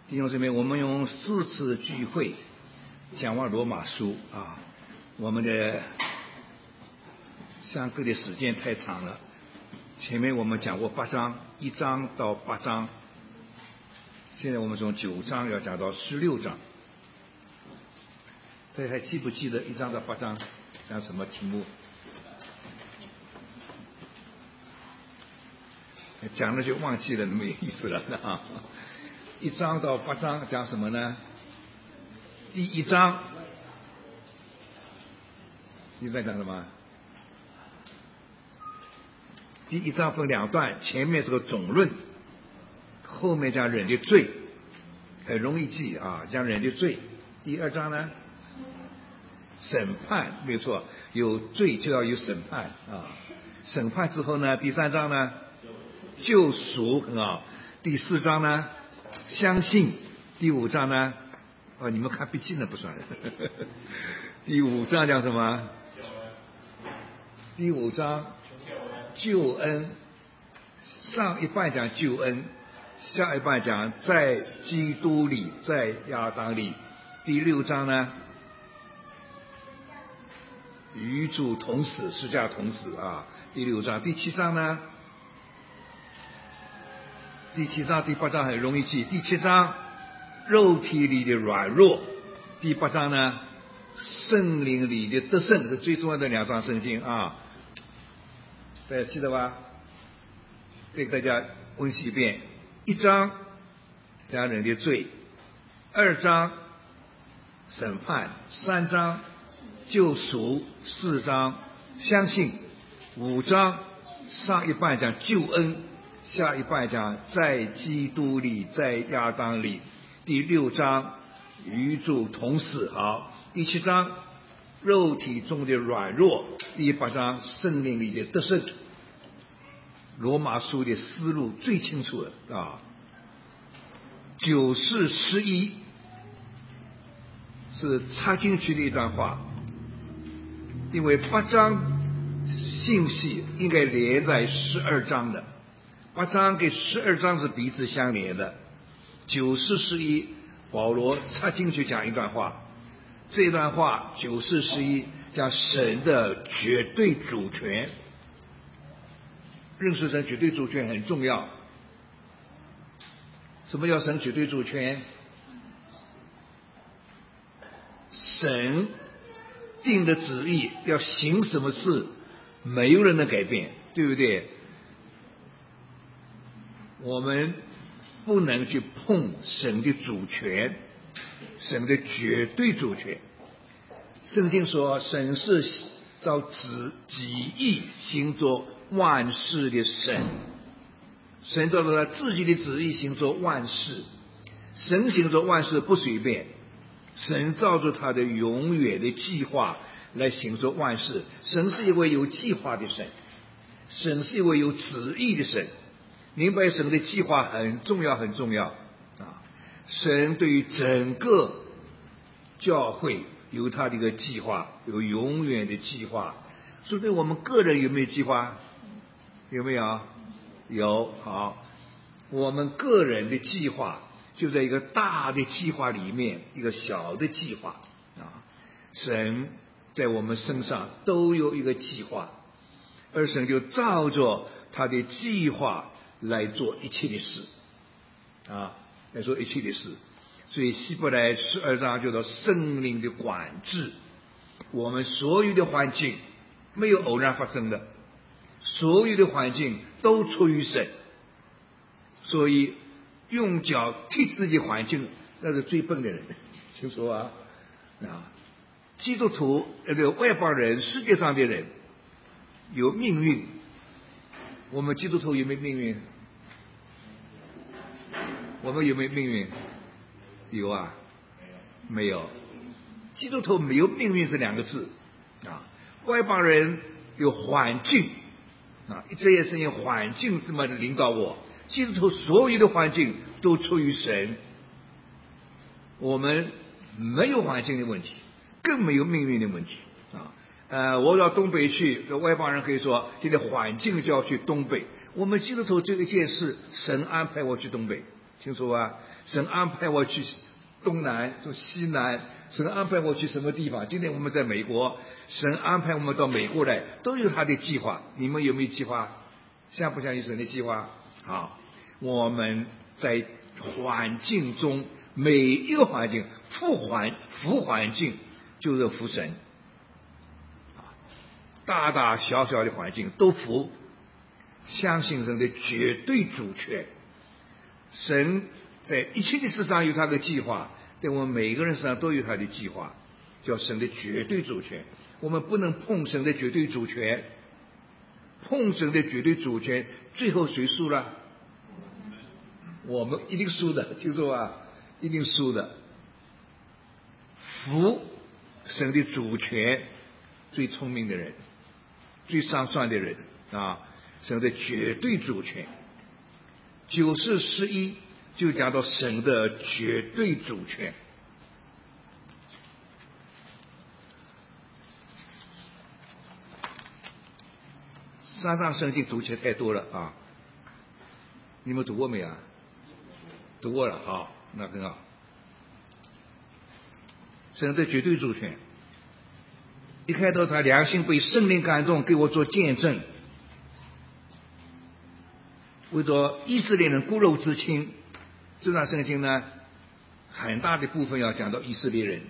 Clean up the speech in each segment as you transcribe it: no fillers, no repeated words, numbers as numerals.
弟兄姊妹，我们用4次聚会讲完罗马书啊，我们的相隔的时间太长了。前面我们讲过8章，1章到8章，现在我们从9章要讲到16章。大家还记不记得1章到8章讲什么题目？讲了就忘记了，没意思了啊。1章到8章讲什么呢？第1章，你在讲什么？第1章分2段，前面是个总论，后面讲人的罪，很容易记啊，讲人的罪。第2章呢，审判，没错，有罪就要有审判啊。审判之后呢，第3章呢，救赎很好。第4章呢，相信。第5章呢，你们看笔记呢不算。第5章讲什么？第5章救恩，上一半讲救恩，下一半讲在基督里，在亚当里。第6章呢，与主同死，十架同死啊。第6章。第7章呢？第7章、第8章很容易记。第7章肉体里的软弱，第8章呢圣灵里的得胜，是最重要的2章圣经啊。大家记得吧？再给大家温习一遍。1章讲人的罪，2章审判，3章救赎，4章相信，5章上一半讲救恩，下一半讲在基督里，在亚当里。第6章与主同死。好，第7章肉体中的软弱，第8章圣灵里的得胜。罗马书的思路最清楚了啊。9、4、11是插进去的一段话，因为8章信息应该连在12章的，8章跟12章是彼此相连的。9、4、11保罗插进去讲一段话，这段话9、4、11讲神的绝对主权。认识神绝对主权很重要。什么叫神绝对主权？神定的旨意要行什么事，没有人能改变，对不对？我们不能去碰神的主权，神的绝对主权。圣经说神是照己意行作万事的神，神照着他自己的旨意行作万事。神行作万事不随便，神照着他的永远的计划来行作万事。神是一位有计划的神，神是一位有旨意的神。明白神的计划很重要，很重要啊！神对于整个教会有他的一个计划，有永远的计划。所以对我们个人有没有计划？有没有？有。好，我们个人的计划就在一个大的计划里面，一个小的计划啊。神在我们身上都有一个计划，而神就照着他的计划来做一切的事啊，来做一切的事。所以希伯来12章叫做圣灵的管制。我们所有的环境没有偶然发生的，所有的环境都出于神。所以用脚踢自己环境，那是最笨的人，清楚啊？基督徒外邦人，世界上的人有命运，我们基督徒有没有命运？我们有没有命运？有啊，没有。基督徒没有命运这2个字啊。外邦人有环境啊，这也是因为环境这么领导我。基督徒所有的环境都出于神，我们没有环境的问题，更没有命运的问题啊。我到东北去，外邦人可以说现在环境就要去东北。我们基督徒这一件事，神安排我去东北清楚吧？神安排我去东南，去西南，神安排我去什么地方？今天我们在美国，神安排我们到美国来，都有他的计划。你们有没有计划？相不相信神的计划？好，我们在环境中，每一个环境，副环境就是服神，大大小小的环境都服，相信神的绝对主权。神在一切的事上有他的计划，在我们每个人身上都有他的计划，叫神的绝对主权。我们不能碰神的绝对主权，碰神的绝对主权，最后谁输了？我们一定输的，听说吧？一定输的。服神的主权，最聪明的人，最上算的人啊，神的绝对主权。9、4、11就讲到神的绝对主权。上圣经读起来太多了啊！你们读过没有？读过了，好，那很好。神的绝对主权，一开头他良心被圣灵感动，给我做见证。为着以色列人骨肉之亲，这段圣经呢，很大的部分要讲到以色列人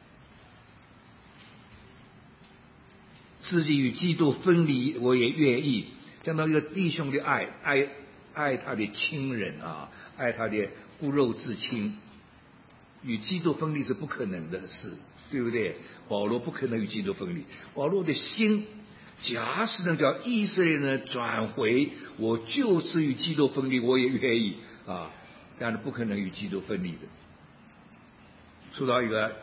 自己与基督分离，我也愿意。讲到一个弟兄的爱他的亲人啊，爱他的骨肉至亲，与基督分离是不可能的事，对不对？保罗不可能与基督分离，保罗的心假使能叫以色列人转回，我就是与基督分离，我也愿意啊，但是不可能与基督分离的。说到一个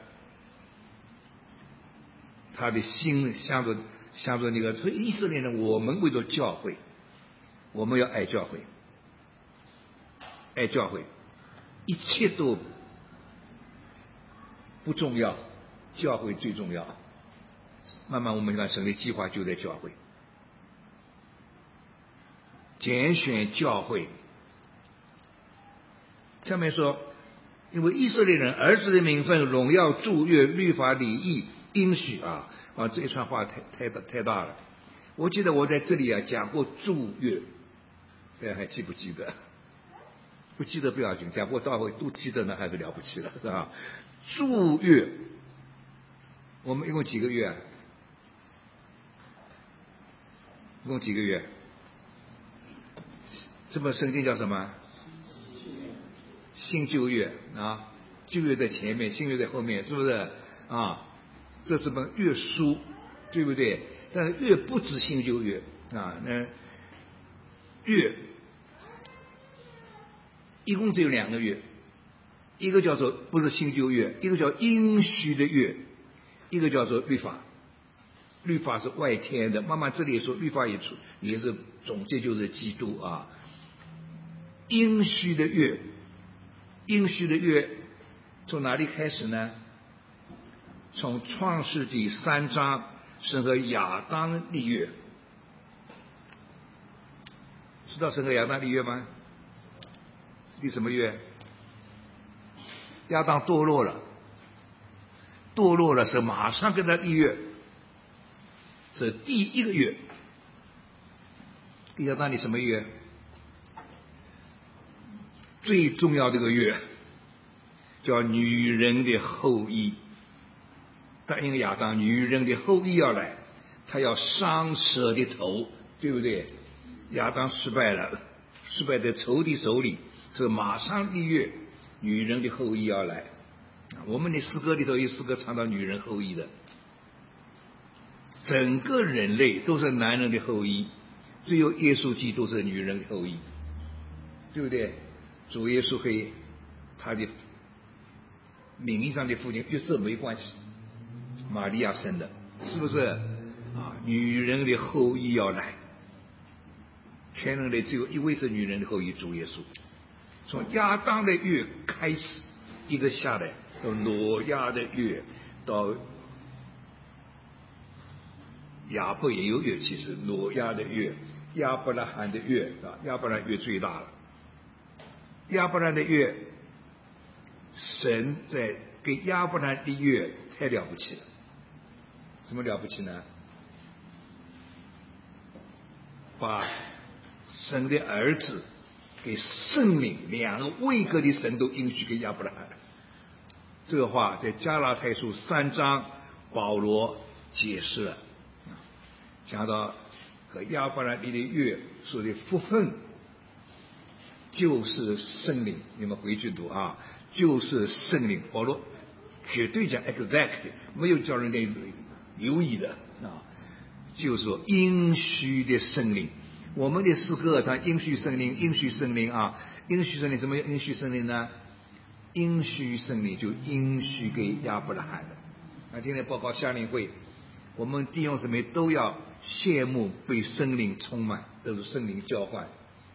他的心向着那个，所以以色列人，我们为了教会，我们要爱教会，爱教会，一切都不重要，教会最重要。慢慢我们看神的计划就在教会，拣选教会。下面说，因为以色列人儿子的名分、荣耀、祝约、律法、礼义、应许啊，这一串话太大了。我记得我在这里讲过祝约，大家还记不记得？不记得不要紧，讲过大会都记得呢，还是了不起了，是吧？祝约，我们一共几个月啊？一共几个月？这本圣经叫什么？新旧约啊，旧约在前面，新约在后面，是不是啊？这是本约书，对不对？但是约不止新旧约啊，那约一共只有2个月，一个叫做不是新旧约，一个叫应许的约，一个叫做律法。律法是外天的，慢慢这里说律法也是总结就是基督啊。应许的约，应许的约从哪里开始呢？从创世纪3章，神和亚当立约。知道神和亚当立约吗？立什么约？亚当堕落了，是马上跟他立约，是第一个约。亚当立什么约？最重要的一个约，叫女人的后裔。答应亚当，女人的后裔要来，他要伤蛇的头，对不对？亚当失败了，失败在仇敌手里，是马上立约，女人的后裔要来。我们的诗歌里头有诗歌唱到女人后裔的，整个人类都是男人的后裔，只有耶稣基督是女人的后裔，对不对？主耶稣和他的名义上的父亲约瑟没关系，玛利亚生的，是不是啊？女人的后裔要来，全人类只有一位是女人的后裔，主耶稣。从亚当的约开始，一直下来到挪亚的约，到亚伯也有约，其实挪亚的约，亚伯拉罕的约啊，亚伯拉罕约最大了。 亚伯兰的约，神在给亚伯兰的约太了不起了。什么了不起呢？把神的儿子给圣灵两个位格的神都应许给亚伯兰。这个话在加拉太书3章保罗解释了，讲到和亚伯兰立的约说的福分就是圣灵，你们回去读啊，就是圣灵。保罗绝对讲 exactly， 没有叫人家犹疑的啊，就是说应许的圣灵。我们的诗歌上应许圣灵，应许圣灵啊，应许圣灵，什么应许圣灵呢？应许圣灵就应许给亚伯拉罕的。那今天报告夏令会，我们弟兄姊妹都要羡慕被圣灵充满，都是圣灵浇灌，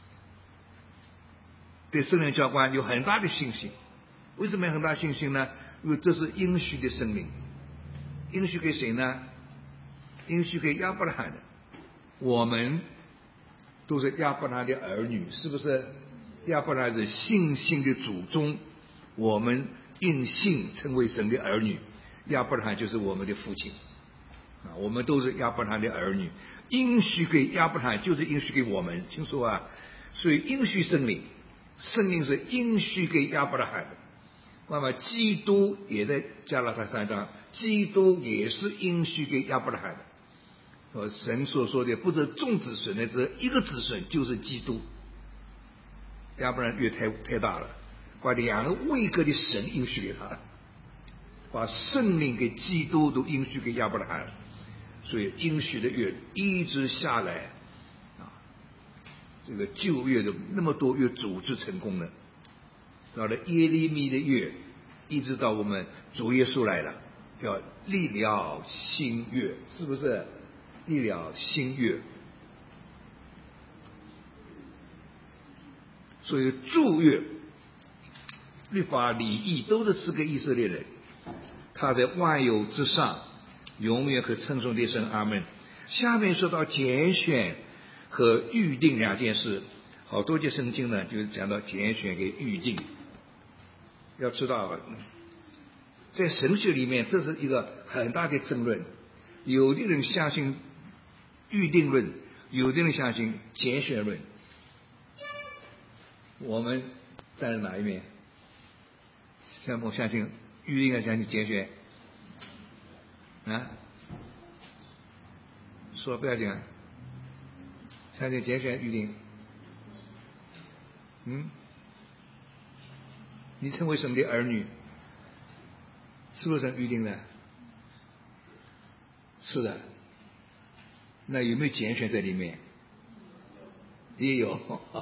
对圣灵浇灌有很大的信心。为什么有很大信心呢？因为这是应许的圣灵。应许给谁呢？应许给亚伯拉罕的。我们都是亚伯拉罕的儿女，是不是？亚伯拉罕是信心的祖宗，我们因信成为神的儿女。亚伯拉罕就是我们的父亲啊，我们都是亚伯拉罕的儿女。应许给亚伯拉罕就是应许给我们，清楚啊？所以应许圣灵，圣灵是应许给亚伯拉罕的。那么基督也在加拉太3章，基督也是应许给亚伯拉罕的。神所说的不是众子孙的，只一个子孙就是基督。亚伯拉罕约太大了，把两个位格的神应许给他，把圣灵给基督都应许给亚伯拉罕，所以应许的约一直下来啊，这个旧约的那么多约组织成功了。到了耶利米的约，一直到我们主耶稣来了，叫立了新约，是不是？立了新约。所以旧约律法礼仪都是赐给以色列人，他在万有之上，永远可称颂的神。阿们。下面说到拣选和预定两件事，好多节圣经呢，就是讲到拣选跟预定。要知道，在神学里面，这是一个很大的争论。有的人相信预定论，有的人相信拣选论。我们站在哪一面？像我相信预定，相信拣选啊？说不要紧啊，相信拣选预定。你成为神的儿女，是不是神预定的？是的。那有没有拣选在里面？也有。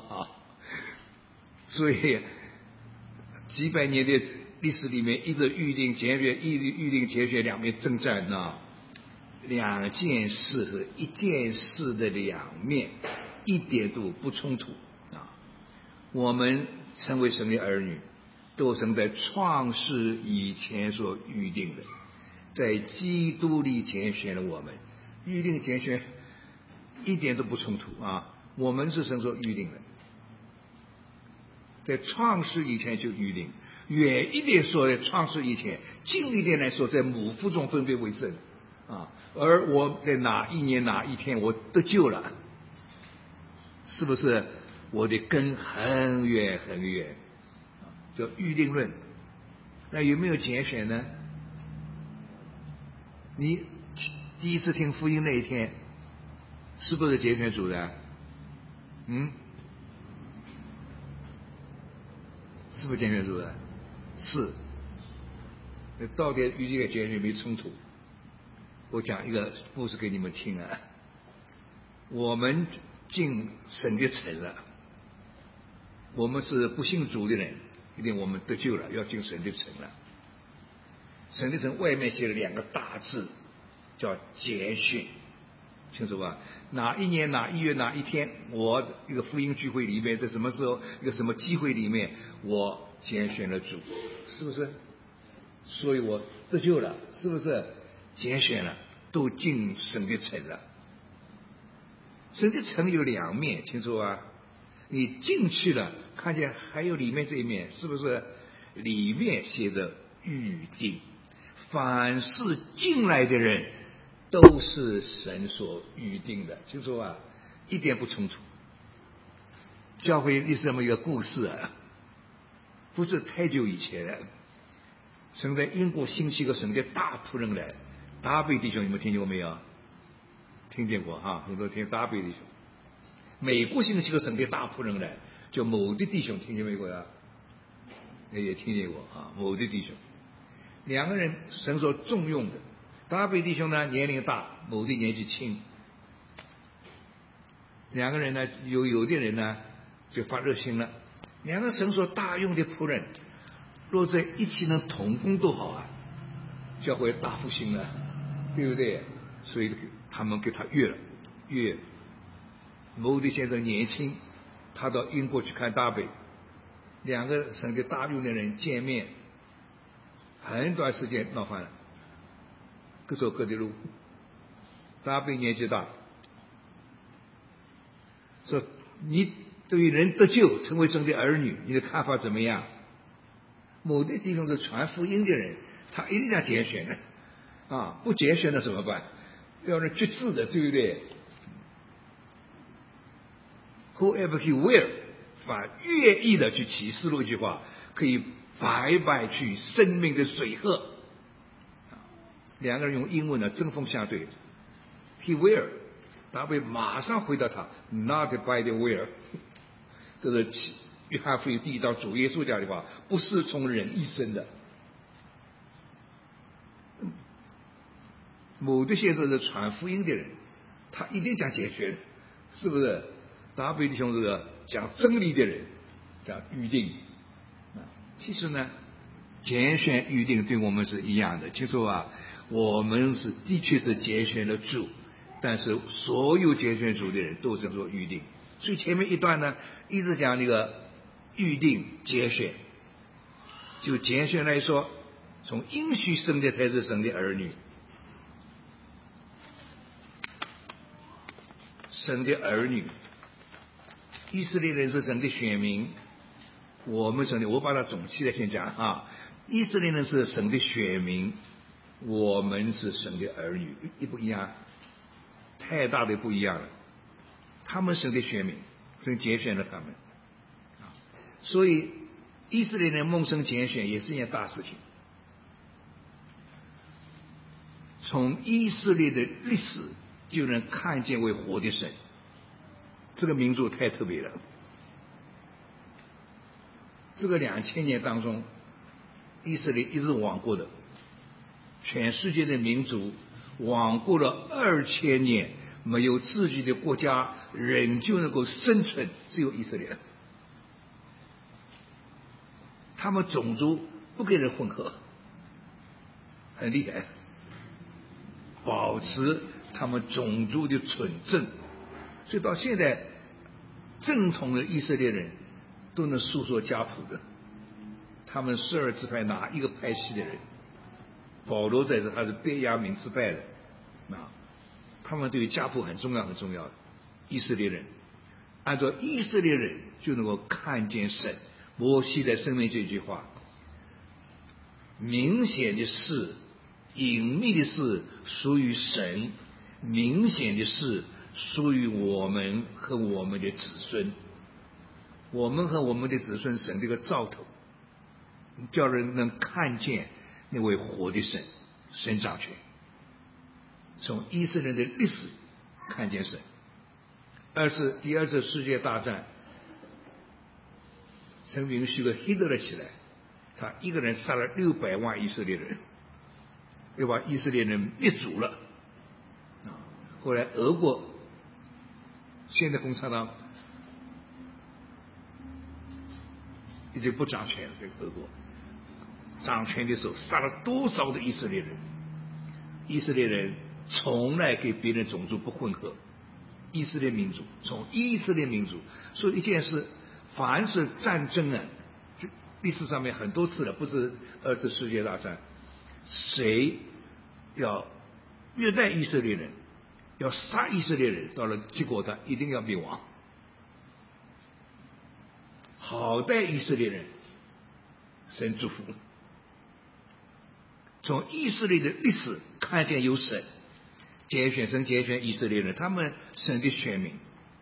所以几百年的历史里面，一直预定拣选、预定拣选两面征战呢。两件事是一件事的两面，一点都不冲突啊。我们成为神的儿女，都是在创世以前所预定的，在基督里拣选了我们。预定拣选一点都不冲突啊。我们是神所预定的，在创世以前就预定。远一点说，在创世以前；近一点来说，在母腹中分别为圣啊。而我在哪一年哪一天我得救了，是不是我的根很远很远？叫预定论。那有没有拣选呢？你第一次听福音那一天，是不是拣选主的？是不是拣选主的？是。那到底与这个拣选没冲突？我讲一个故事给你们听啊。我们进神的城了，我们是不信主的人，一定我们得救了，要进神的城了。神的城外面写了两个大字，叫拣选，清楚吧？哪一年哪一月哪一天，我一个福音聚会里面，在什么时候一个什么机会里面，我拣选了主，是不是？所以我得救了，是不是？拣选了，都进神的城了。神的城有两面，清楚吧？你进去了， 看见还有里面这一面，是不是？里面写着预定，凡是进来的人都是神所预定的，就说啊，一点不冲突。教会历史上面有个故事啊，不是太久以前了，神在英国兴起一个神的大仆人来，达贝弟兄，你们听见过没有？听见过哈，很多听达贝弟兄。美国兴起一个神的大仆人来，叫某的弟兄，听见没有呀？也听见过啊，某的弟兄。两个人神所重用的，达贝弟兄呢年龄大，某的年纪轻。两个人呢，有的人呢就发热心了。两个神所大用的仆人，若在一起能同工都好啊，教会大复兴了，对不对？所以他们给他约。某的先生年轻，他到英国去看达贝，两个神的大用的人见面，很短时间闹翻了，各走各的路。达贝年纪大，说你对于人得救成为神的儿女，你的看法怎么样？某的地方是传福音的人，他一定要拣选的啊，不拣选的怎么办？要人决志的，对不对？Whoever he will， 凡愿意的去启示录一句话，可以白白去生命的水河。两个人用英文呢针锋相对 ，he will， 大卫马上回答他 ，not by the will， 这是约翰福音第1章主耶稣讲的话，不是从人一生的。某的先生是传福音的人，他一定讲解决的，是不是？达贝弟兄是个讲真理的人，讲预定。其实呢，拣选预定对我们是一样的。就说啊，我们是的确是拣选了主，但是所有拣选主的人都是做预定。所以前面一段呢，一直讲那个预定拣选。就拣选来说，从应许生的才是神的儿女。神的儿女，以色列人是神的选民，我们神的，我把它总起来先讲啊，以色列人是神的选民，我们是神的儿女，一不一样？太大的不一样了。他们神的选民，神拣选了他们，所以以色列人蒙神拣选也是一件大事情。从以色列的历史就能看见为活的神，这个民族太特别了。这个2000年当中，以色列一直亡国的，全世界的民族亡国了2000年，没有自己的国家，仍旧能够生存，只有以色列。他们种族不跟人混合，很厉害，保持他们种族的纯正，所以到现在正统的以色列人都能诉说家谱的。他们12支派哪一个派系的人，保罗在这他是便雅悯支派的啊，他们对于家谱很重要很重要的。以色列人按照以色列人就能够看见神。摩西在申命这句话，明显的事隐秘的事属于神，明显的事属于我们和我们的子孙。我们和我们的子孙，神这个兆头，叫人能看见那位活的神，神掌权。从以色列的历史看见神。第二次世界大战，神允许个希特勒起来，他一个人杀了600万以色列人，又把以色列人灭族了。后来俄国，现在共产党已经不掌权了，这个俄国掌权的时候杀了多少的以色列人？以色列人从来跟别人种族不混合，以色列民族从以色列民族，所以一件事，凡是战争啊，历史上面很多次了，不是2次世界大战，谁要虐待以色列人，要杀以色列人，到了结果他一定要灭亡。 好待以色列人，神祝福。从以色列的历史看见有神拣选以色列人，他们神的选民。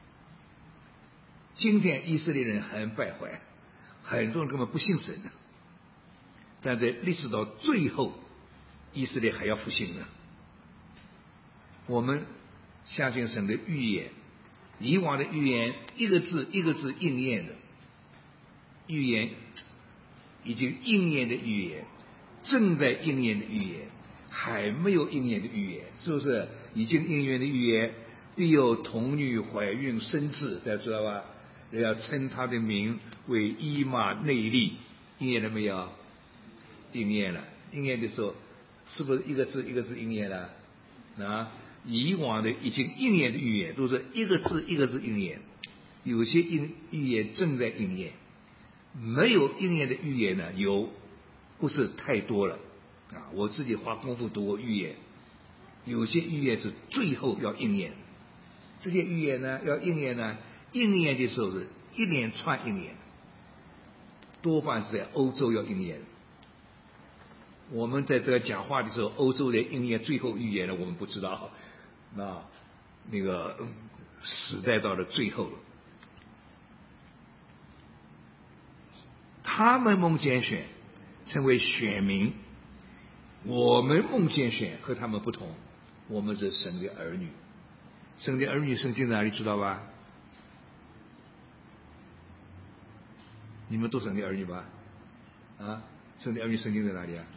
今天以色列人很败坏，很多人根本不信神的，但在历史到最后，以色列还要复兴的。我们相信神的预言，以往的预言一个字一个字应验的预言，已经应验的预言，正在应验的预言，还没有应验的预言，是不是？已经应验的预言，必有童女怀孕生子，大家知道吧？人要称他的名为以马内利，应验了没有？应验了。应验的时候，是不是一个字一个字应验了？啊，以往的已经应验的预言都是一个字一个字应验，有些预言正在应验，没有应验的预言呢，有不是太多了啊。我自己花功夫读过预言，有些预言是最后要应验，这些预言呢要应验呢，应验的时候是一连串应验，多半是在欧洲要应验。我们在这个讲话的时候，欧洲的应验最后预言了，我们不知道。那个时代到了最后了，他们蒙拣选成为选民，我们蒙拣选和他们不同，我们是神的儿女。神的儿女圣经哪里知道吧？你们都神的儿女吧？啊，神的儿女圣经在哪里啊？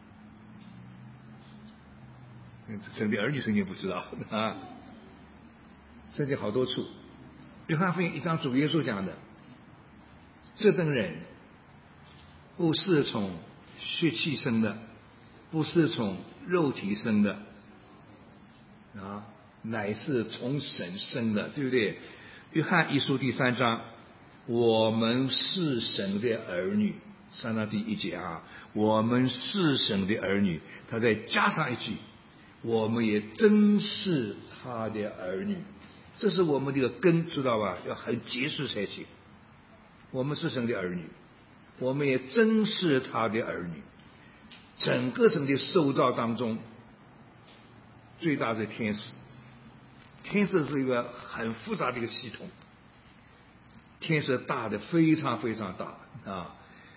神的儿女圣经不知道啊。圣经好多处，约翰福音1章主耶稣讲的，这等人不是从血气生的，不是从肉体生的啊，乃是从神生的，对不对？约翰一书第3章，我们是神的儿女，3章第1节啊，我们是神的儿女，他再加上一句，我们也真是他的儿女。这是我们这个根，知道吧？要很结实才行。我们是神的儿女，我们也真是他的儿女。整个神的受造当中，最大是天使。天使是一个很复杂的一个系统，天使大的非常非常大啊！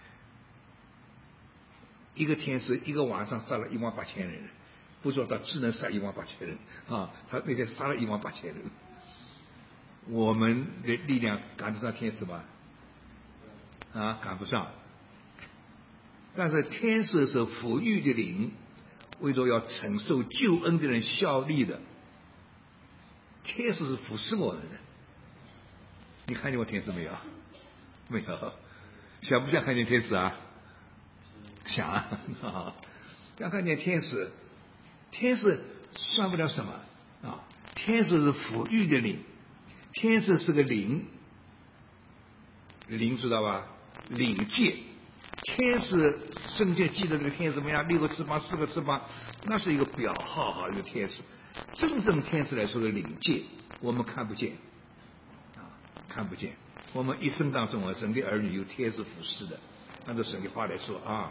一个天使一个晚上杀了18000人，不说他只能杀18000人啊，他那天杀了18000人。我们的力量赶得上天使吗？啊，赶不上。但是天使是抚育的灵，为着要承受救恩的人效力的。天使是服侍我们的。你看见过天使没有？没有。想不想看见天使啊？想啊！要看见天使，天使算不了什么啊！天使是抚育的灵。天使是个灵，灵知道吧？灵界。天使圣经记得这个天使怎么样？6个翅膀，4个翅膀，那是一个表号哈，一个天使。真正天使来说的灵界，我们看不见啊，看不见。我们一生当中啊，神的儿女有天使服侍的。按照神的话来说啊，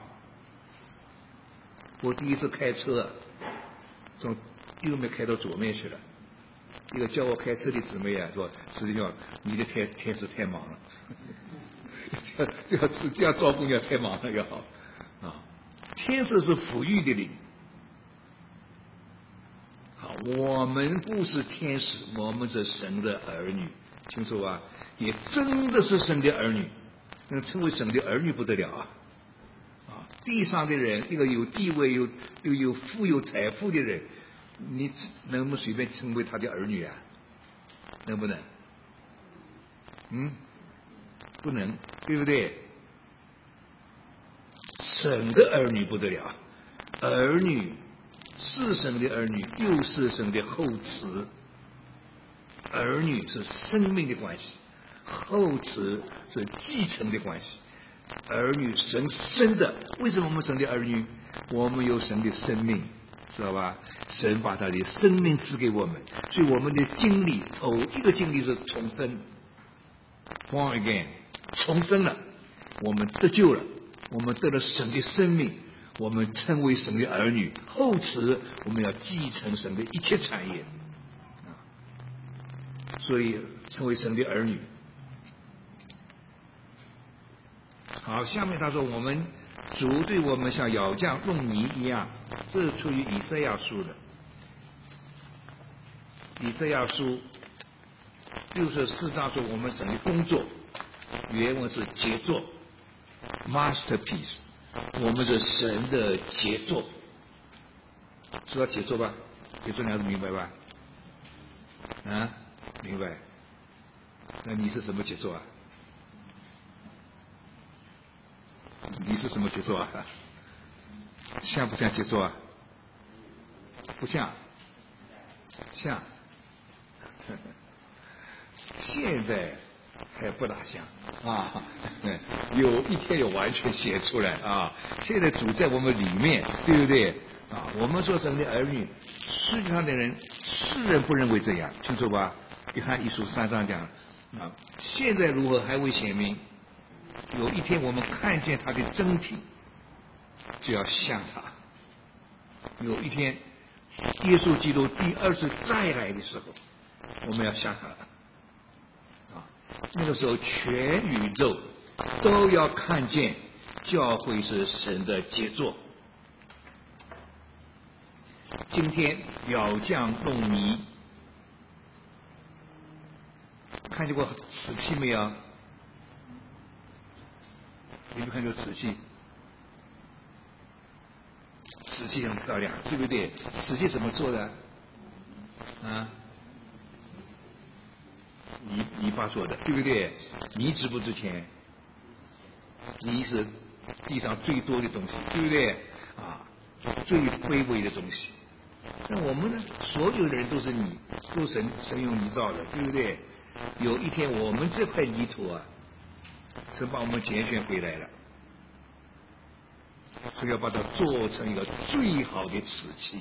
我第一次开车，从右面开到左面去了。一个教我开车的姊妹啊说：“实际上你的天使太忙了，这样照顾你太忙了也好啊。”天使是抚育的灵。好，我们不是天使，我们是神的儿女，清楚吧？也真的是神的儿女，能成为神的儿女不得了啊！啊，地上的人，一个有地位、有富有财富的人。你能不能随便成为他的儿女啊？能不能？不能，对不对？神的儿女不得了，儿女是神的儿女，又是神的后嗣。儿女是生命的关系，后嗣是继承的关系。儿女神生的，为什么我们神的儿女？我们有神的生命。知道吧？神把他的生命赐给我们，所以我们的经历，头一个经历是重生 ，born again， 重生了，我们得救了，我们得了神的生命，我们成为神的儿女，后此我们要继承神的一切产业所以成为神的儿女。好，下面他说我们主对我们像舀匠弄泥一样，这是出于以赛亚书的。以赛亚书64章说我们神的工作，原文是杰作 masterpiece， 我们是神的杰作。知道杰作吧？杰作两个字明白吧？啊，明白。那你是什么杰作啊？你是什么杰作啊？像不像杰作啊？不像，像。现在还不大像啊，有一天要完全写出来啊！现在主在我们里面，对不对啊？我们说神的儿女，世界上的人，世人不认为这样，清楚吧？约翰一书3章讲啊，现在如何还未显明，有一天我们看见他的真体，就要像他。有一天，耶稣基督第二次再来的时候，我们要像他了。那个时候，全宇宙都要看见教会是神的杰作。今天舀匠弄泥，看见过瓷器没有？你们看过瓷器？瓷器很漂亮，对不对？瓷器怎么做的？啊？泥巴做的，对不对？泥值不值钱？泥是地上最多的东西，对不对？啊，最卑微的东西。那我们呢？所有的人都是泥，都神用泥造的，对不对？有一天我们这块泥土啊，是把我们拣选回来了，是要把它做成一个最好的瓷器，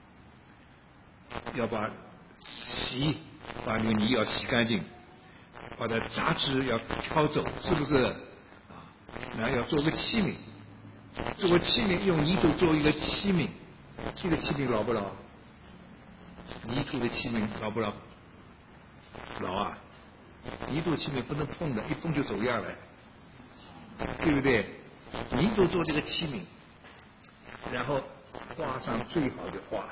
要把那个泥要洗干净，把它杂质要挑走，是不是？啊，然后要做个器皿，做个器皿用泥土做一个器皿，这个器皿牢不牢？泥土的器皿牢不牢？牢啊！泥土器皿不能碰的，一碰就走样了，对不对？泥土做这个器皿，然后画上最好的画。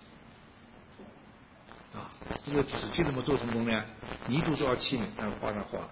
啊，这个瓷器怎么做成功呢？泥土做器皿，然后画上画，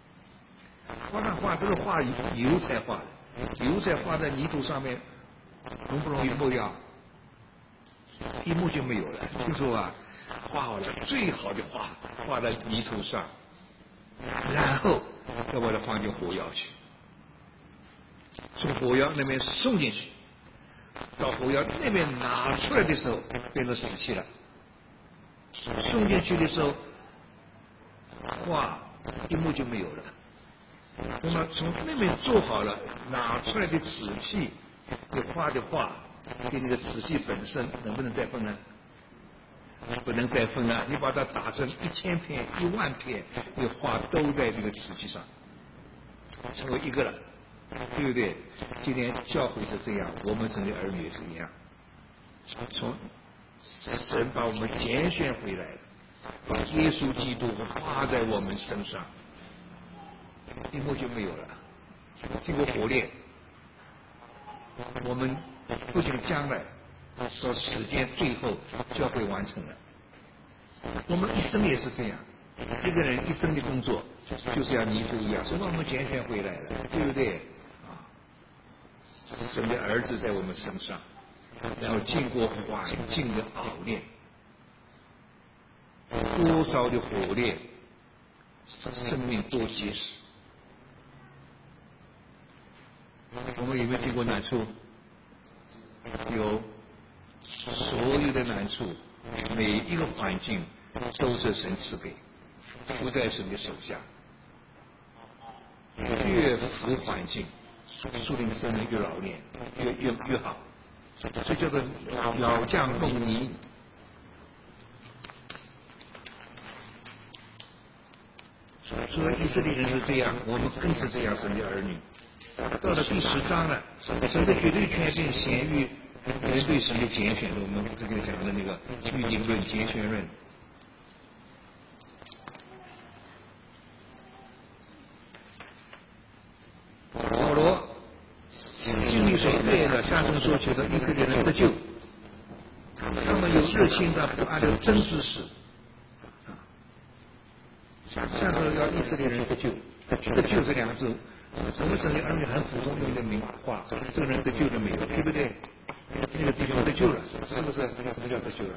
这个画油彩画的，油彩画在泥土上面，容不容易抹掉？一抹就没有了，听说吧？画好了最好的画，画在泥土上，然后要把它放进火窑去，从火窑那边送进去，到火窑那边拿出来的时候变成瓷器了。送进去的时候，画一幕就没有了。那么从那边做好了，拿出来的瓷器，你画的画跟那个瓷器本身能不能再分呢？不能再分了。你把它打成1000片、10000片，你画都在这个瓷器上，成为一个了，对不对？今天教会是这样，我们神的儿女也是一样。从神把我们拣选回来了，把耶稣基督画在我们身上，一幕就没有了。经过火炼，我们不仅将来到时间最后教会完成了，我们一生也是这样。一个人一生的工作就是像泥土一样，神把我们拣选回来了，对不对？啊，神的儿子在我们身上，然后经过环境的熬炼，多少的火炼，生命多结实。我们有没有经过难处？有，所有的难处，每一个环境都是神赐给，不在神的手下。越服环境，树林生命越老练，越好。所以叫做舀匠弄泥。 所以以色列人是这样，我们更是这样，神的儿女。到了第10章了，神的绝对权柄显于人对神的拣选，我们这个讲的那个预定论、拣选论。保罗经历所背的下层说，求着以色列人得救，他们有热心的不按照真知识，下头要以色列人得救，得救这两个字，我们神的儿女很普通用的名话，这个人得救了没有？对不对？那个弟兄得救了，是不是？什么叫得救了？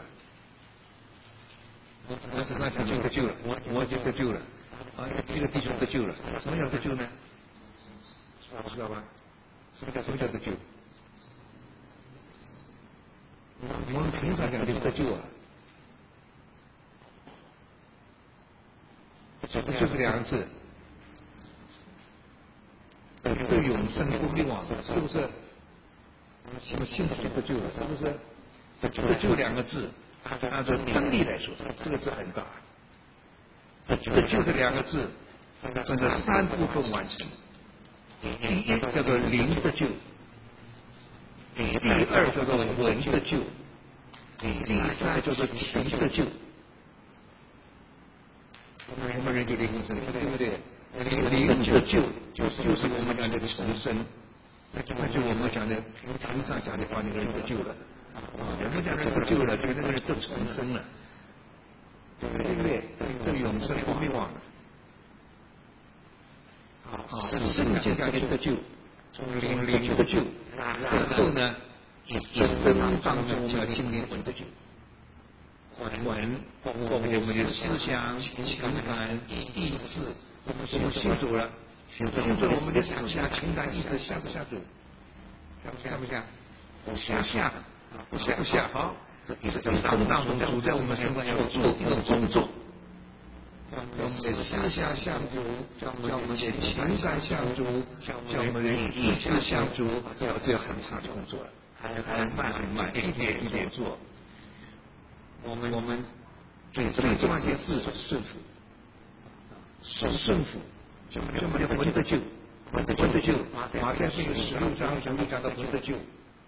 我只能讲就得救了，我就得救了，啊，这个弟兄得救了，什么叫得救呢？知道吧？什么叫得救？我们平常讲的得救啊，就是两个字，对永生不灭亡，是不是？我们信主就得救了，是不是？得救两个字，按照真理来说，这个字很大。得救这两个字，分成3部分完成。第一叫做灵得救，第2叫做魂得救，第3叫做体得救。我们人就灵生，对不对？灵得救就是我们讲的重生，那就我们讲的平常讲的话，那个人得救了。我们讲人得救了，就那个人得重生了，对不对？得永生不灭亡了。圣经讲的得救，从灵得救，然后呢，一生当中我们要经历魂得救，魂包括我们的思想、情感、意志，我们信主了，信主我们的思想、情感、意志下不下主？下不下？不下。好，一生当中主在我们身上要做一个工作。叫我们的思想相主，叫我们的情感相主，叫我们的意志相主，这很长的工作了，很慢，一点做。我们最重要的是顺服，顺服，就我们的魂得救，魂得救。马太福音16章讲到魂得救。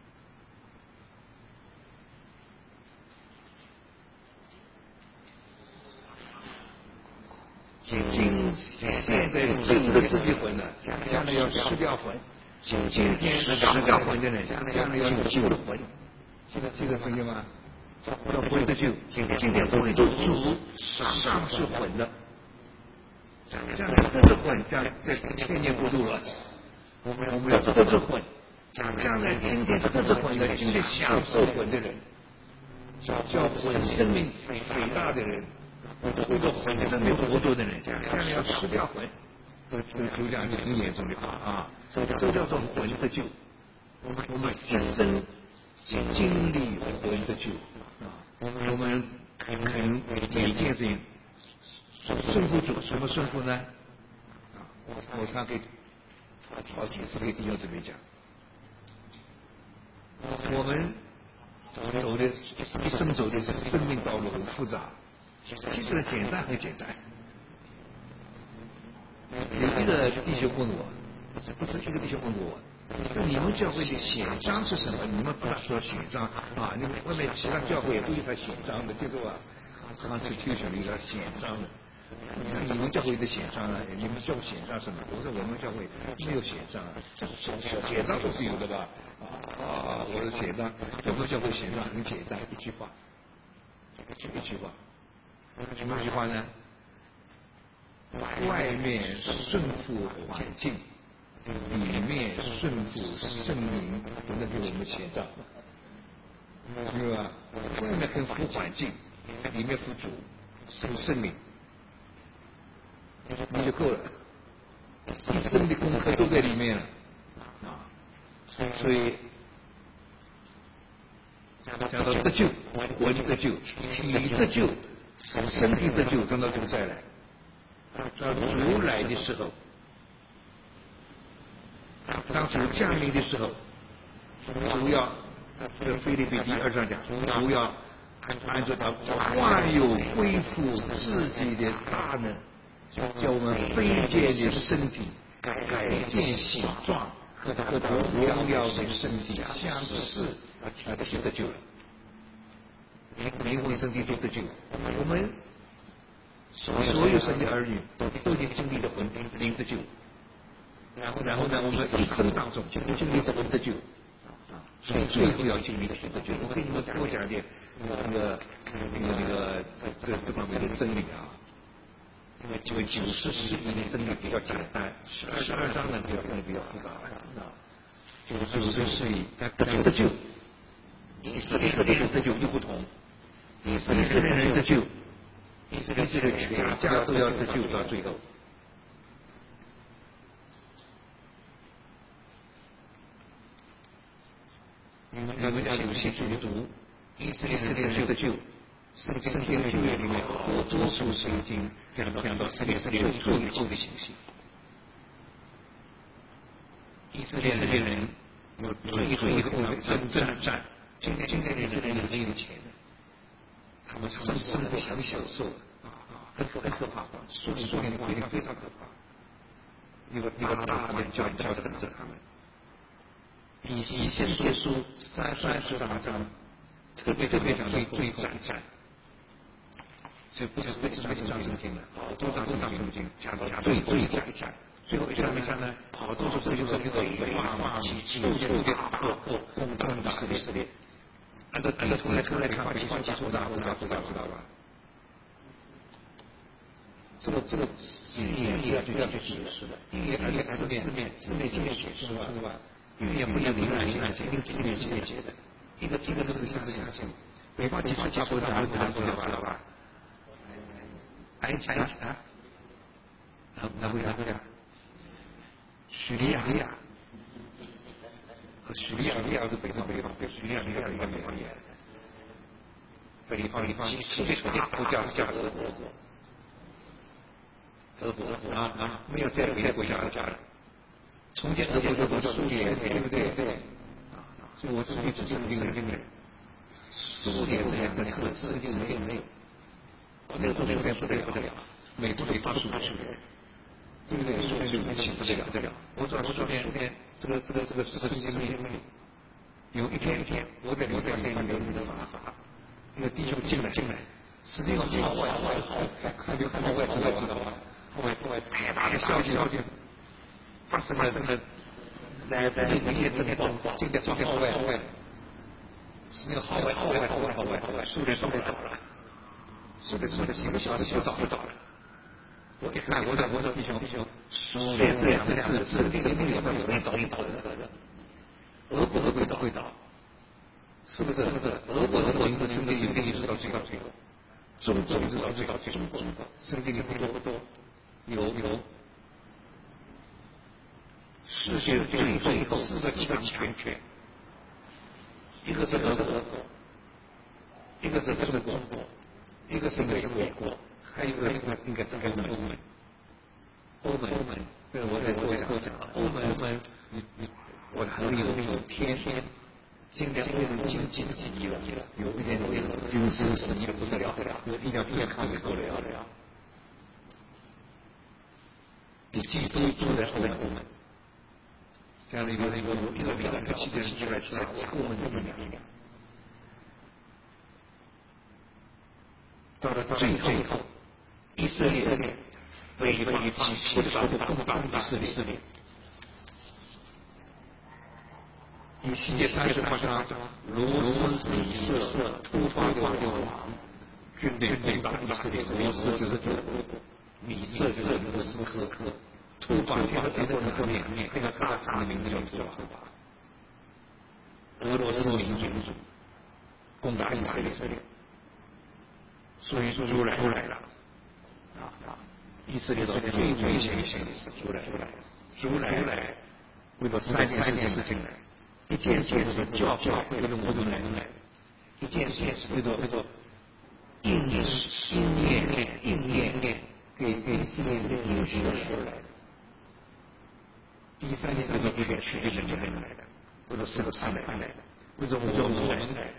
现在这个自己魂了，将来要失掉魂。今天失掉魂的人，将来要有救的魂。记得圣经吗？叫魂得救。今天魂都主上是魂的，将来这个魂将来在千年国度了。我们要得着魂，将来今天得着魂的去享受魂的人，叫魂生命伟大的人。会做魂生命活作的人，将来要失掉魂，就讲很严重的话啊，这叫做魂得救。我们一生经历魂得救啊，我们每一件事情顺服主，什么顺服呢？我常给好几次给弟兄姊妹讲，我们走的一生走的生命道路很复杂。其实简单很简单。有一个弟兄问我，不是一个弟兄问我，说你们教会的显章是什么？你们不说显章啊？你们外面其他教会也都有他显章的，就是吧？Constitution 有他显章的。你们教会的显章啊？你们教会显章什么？我说我们教会没有显章啊，显章都是有的吧？我的显章，我们教会显章很简单，一句话。什么句话呢？外面顺服环境，里面顺服圣灵，那给我们写照，是吧？外面很服环境，里面服主，服圣灵，你就够了。一生的功课都在里面了啊！所以讲到得救，魂得救，体得救。身体得救，等到主再来，到主来的时候，当主降临的时候，主要这腓立比第2章讲，主要按照他万有恢复自己的大能， 叫我们非见的身体改变形状，和他荣耀的身体相似，就得救了。灵魂身体都得救。我们所有神的儿女都已经经历了灵得救，然后呢，我们一生当中就经历了灵得救。最后要经历的是得救。我跟你们多讲点这方面的真理啊。因为90世纪的真理比较简单，12章呢真理比较复杂90世纪得救，以色列人得救又不同，以色列人得救，以色列全家都要得救到最后。你们家有些去读以色列人得救。圣经的旧约里面好多处是已经讲到以色列最后的情形。以色列人有最后的征战，今天的以色列人很有钱，他们生活享受很可怕，苏联的环境非常可怕，一个大的教等着他们。以先结书32章特别讲到最后的战。这不是张圣经的，好多张圣经讲到最后一战，最后一战呢，好多就是这个北方起特别大祸攻打以色列。按照图来看，北方起受大祸，知道吧？这个要去解释的，因为字面解释吧，语言不能明然一定字面解的，一个字相信。北方起受大祸，知道吧？埃及啊，哪会啊？叙利亚和叙利亚是北方，叙利亚应该没关系。北方特别国家是俄国啊，没有这样的国家了。从前俄国叫苏联，对不对？所以我自己只是跟你苏联这样的字就没有。那个不得了，美国发苏联，对不对？苏联不得了。我说苏联这个世界里面，有一天我在留你的法，那个弟兄进来，实际上号外，看号外知道吧？号外太大的消息发生了，来特别报，今天号外，是那个号外，苏联倒了。说的几个小时就倒了。我一看，我说弟兄，苏联这两个字这个没有倒的，俄国会倒，是不是？俄国的灵魂圣经一直到最后，中国一直到最后，圣经里不多，有世界最后4个强权，一个是俄国，一个是中国。一个是美国，还有一个应该是欧盟。对，我在多讲欧盟，我很有天，今天欧盟经济了，有一点军事实力不得了，一定要看不了。你记住在欧盟，这样的一个了不起的人出来欧盟的力量。到了最后，以色列北方起的时候攻打以色列。以西结38章，罗斯米色突发流亡，军队攻打以色列。罗斯就是米色就是罗斯科，突发天的两面，那个大战的名字叫突发。俄罗斯民族攻打以色列。所以说出来了，以色列最危险的事出来，为了3件事情来，一件事是教会的我们来，一件事是为了应验给以色列的应许而来的，第3件是为了全人来的，为了4个3来的。为什么我们来？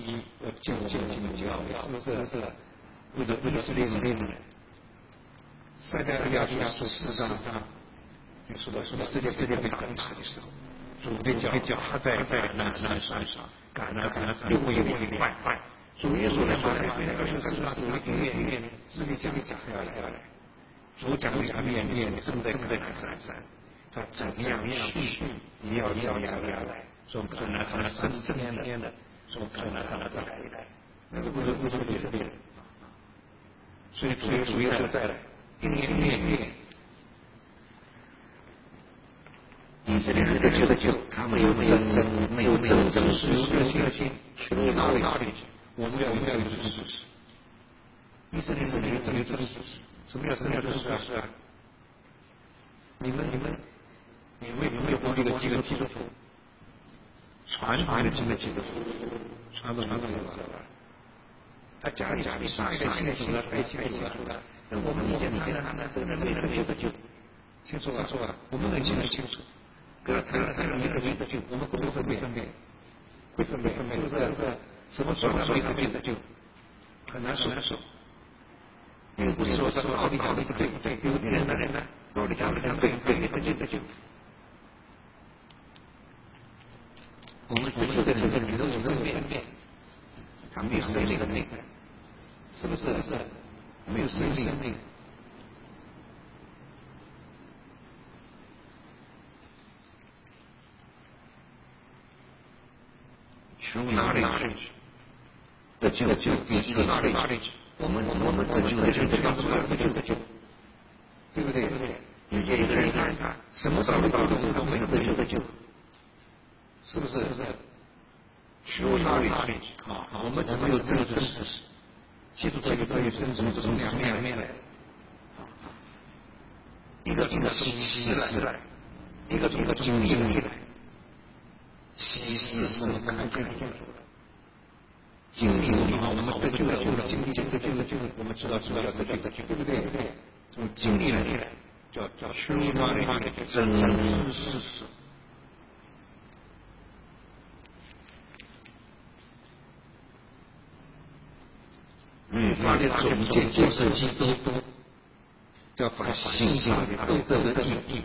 进教，是不是？为了以色列人来， 塞加利亚书4章就说到世界被打的时候，主的脚踏在那山上，赶了又会坏。主耶稣来说呢，就是让主的愿自己讲下来。主讲面正在山，他怎样去也要叫下来，说赶了升天的，说赶了再来，那个不是别的。所以主耶稣再来，一年。以色列人的救，他们有争，没有争是有信心，去哪里去？我们要有知识。以色列人没有争知识，什么叫真知识啊？你们有没有过这个基督徒？传的基督徒，传不了。他家里上一代信主了，还信主了，那我们以前他呢，真的没有得救。清楚吧？我们很清楚。跟他谈了没得救，我们会分辨，是不是？什么状态没得救？很难受。并不是说这个道理讲的对，有的人呢，道理讲的对，得救。我们这个人分辨，他没有生命，是不是？没有生命。去哪里去？得救，去哪里去？我们得救，对不对？遇见一个人他什么道理都没有得救，是不是？去哪里去？我们只没有真实，记住这个真实从两面来，一个从启示来，一个从经历来。启示是我们看见的，经历我们得救了，经历，我们知道得救，对不对？从经历来叫去哪里真实。律法的总结就是基督，叫把信心都得意义。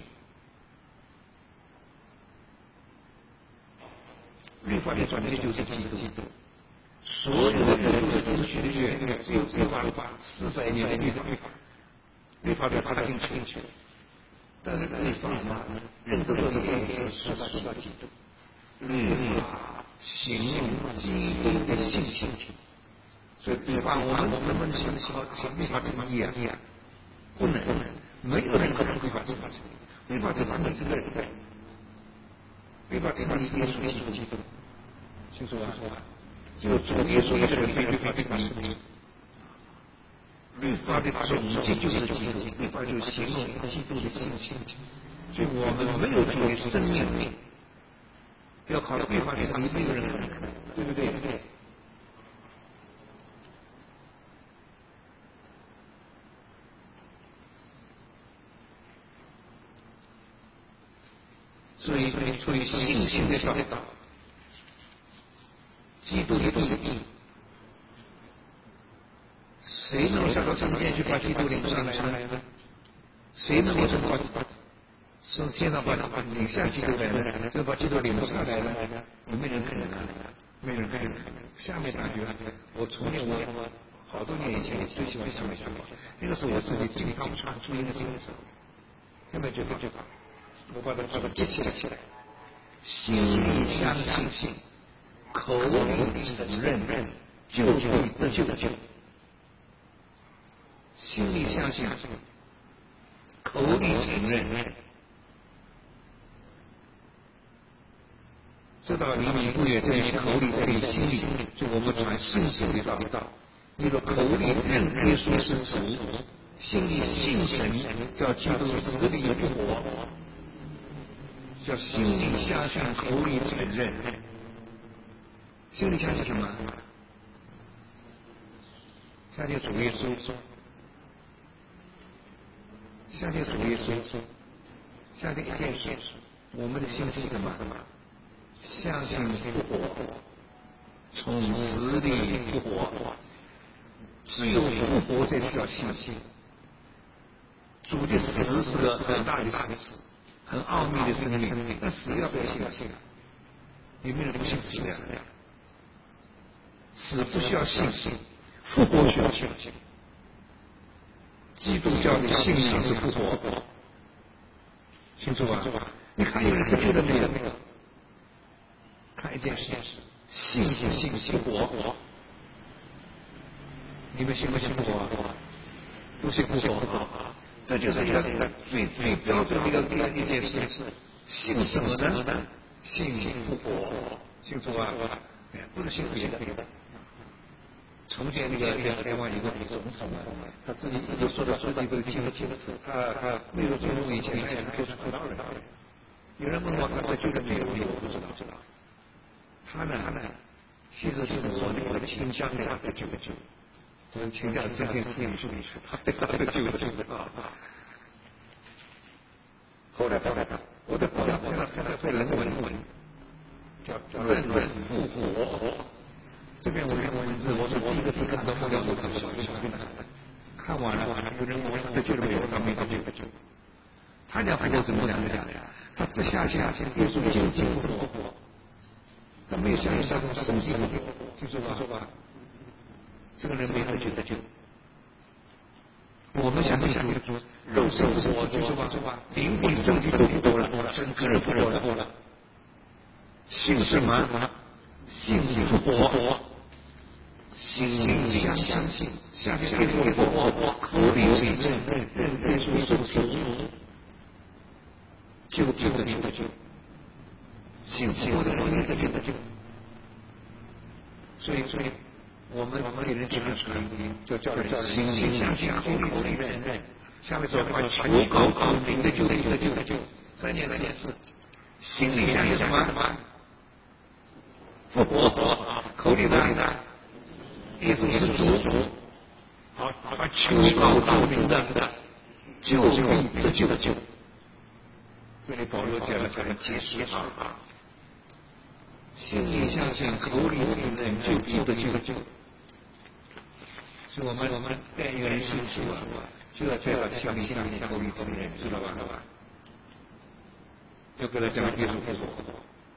律法的总结就是基督，所有的人都是必须的约，只有律法400年的律法要插进去。但是律法嘛，人都是说到基督，律法形容基督的性情。所以律法我们能像律法这么一样，不能，没有人可能律法这么律法这么一个人，律法这么一个耶稣基督，清楚吧？只有主耶稣一个人对律法这么一。律法的总结就是基督，律法就是形容基督的性情。所以我们没有主的生命，要靠律法的没有人可能，对不对？所以出于信心的教导，基督的意义，谁能下到圣殿去把基督领上来呢？谁能够从天上把领下基督来呢？就把基督领上来呢？有没有人可能？没人可能。下面大学，我从前我好多年以前最喜欢下面那个时候我自己经常传福音的时候，有没有这个？我把它记起来。心里相信，口里承认，就会得救。心里相信，口里承认。这道理你不也在你口里，在你心里，就我们传信主的道。你说口里认耶稣是主，心里信神，叫基督死里复活。叫心里相信，口里承认。心里相信什么？相信主耶稣，相信主耶稣，相信一件事，我们的信是什么？相信复活，从死里复活，只有复活才叫信心。 主的死是个很大的死，很奥秘的生命，但死要不要信？有没有人不信死的？死不需要信，复活需要信。基督教的信仰是复活，清楚吧？你看有人得救了没有？看一件事，信活。你们信不信复活？都信复活。这就是一个最标准的一件事。信什么呢？信复活，清楚吧？不是信别的。从前那个台湾有个总统啊，他自己说的自己都记不清楚，他没有进入以前他就是不道人。有人问我他得救了没有？我不知道。他呢，其实是我的倾向的得救。我的倾向这件事情是他得救啊。后来我在报道看到人文叫论复活。这边我是第一个字看到后面我才小看完了，有人问得救了没有？他没得救。他讲复活怎么讲的呀？他只相信耶稣究竟复活，他没有相信他从神迹复活，记住吧？这个人没得救。我们相信主肉身复活，记住吧？灵魂身体都复活了，整个人复活了。信什么？信复活。心里相信天父复活，口里承认耶稣是主，就得救。信复活的人得救。所以我们给人讲就叫人心里相信，口里承认。下面说把求告明的就得救。三件事，心里相信什么？复活，口里呢？耶稣是主，好，把求告道明的，就得救。这里保罗讲了很解释啊，心里相信，口里承认，就得救。所以我们带一个人信主啊，就要在他心里相信，口里承认，知道吧？要跟他讲耶稣复活，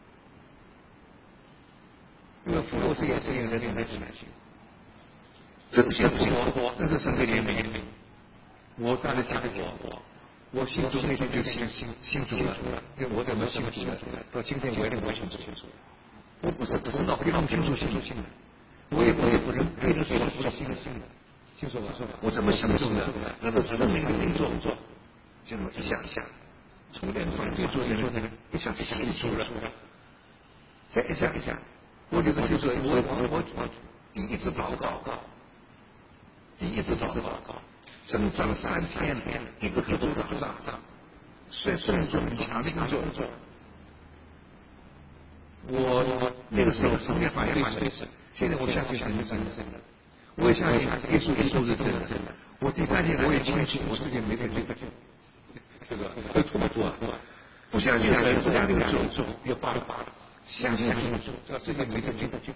因为复活这件事情人很难信。真信复活，那是神的怜悯。我当然信活，我信主那天就信主了。因为我怎么信主的？到今天我也不清楚。我不是头脑非常清楚信的，我也不是被人说服的信的。清楚吧？我怎么信主的？那个圣灵的工作，就这么一想，从连犯罪做人，一下信主了。再一想，我就是我一直祷告。挣扎了3天，一直都打仗，所以圣灵很强的工作。我那个时候圣灵反对神，现在我相信神是真的，我也相信耶稣是真的。我第3天我也清楚，我自己没得救，这个错不错？不相信神，不相信主，也罢了。相信主，要自己没得救。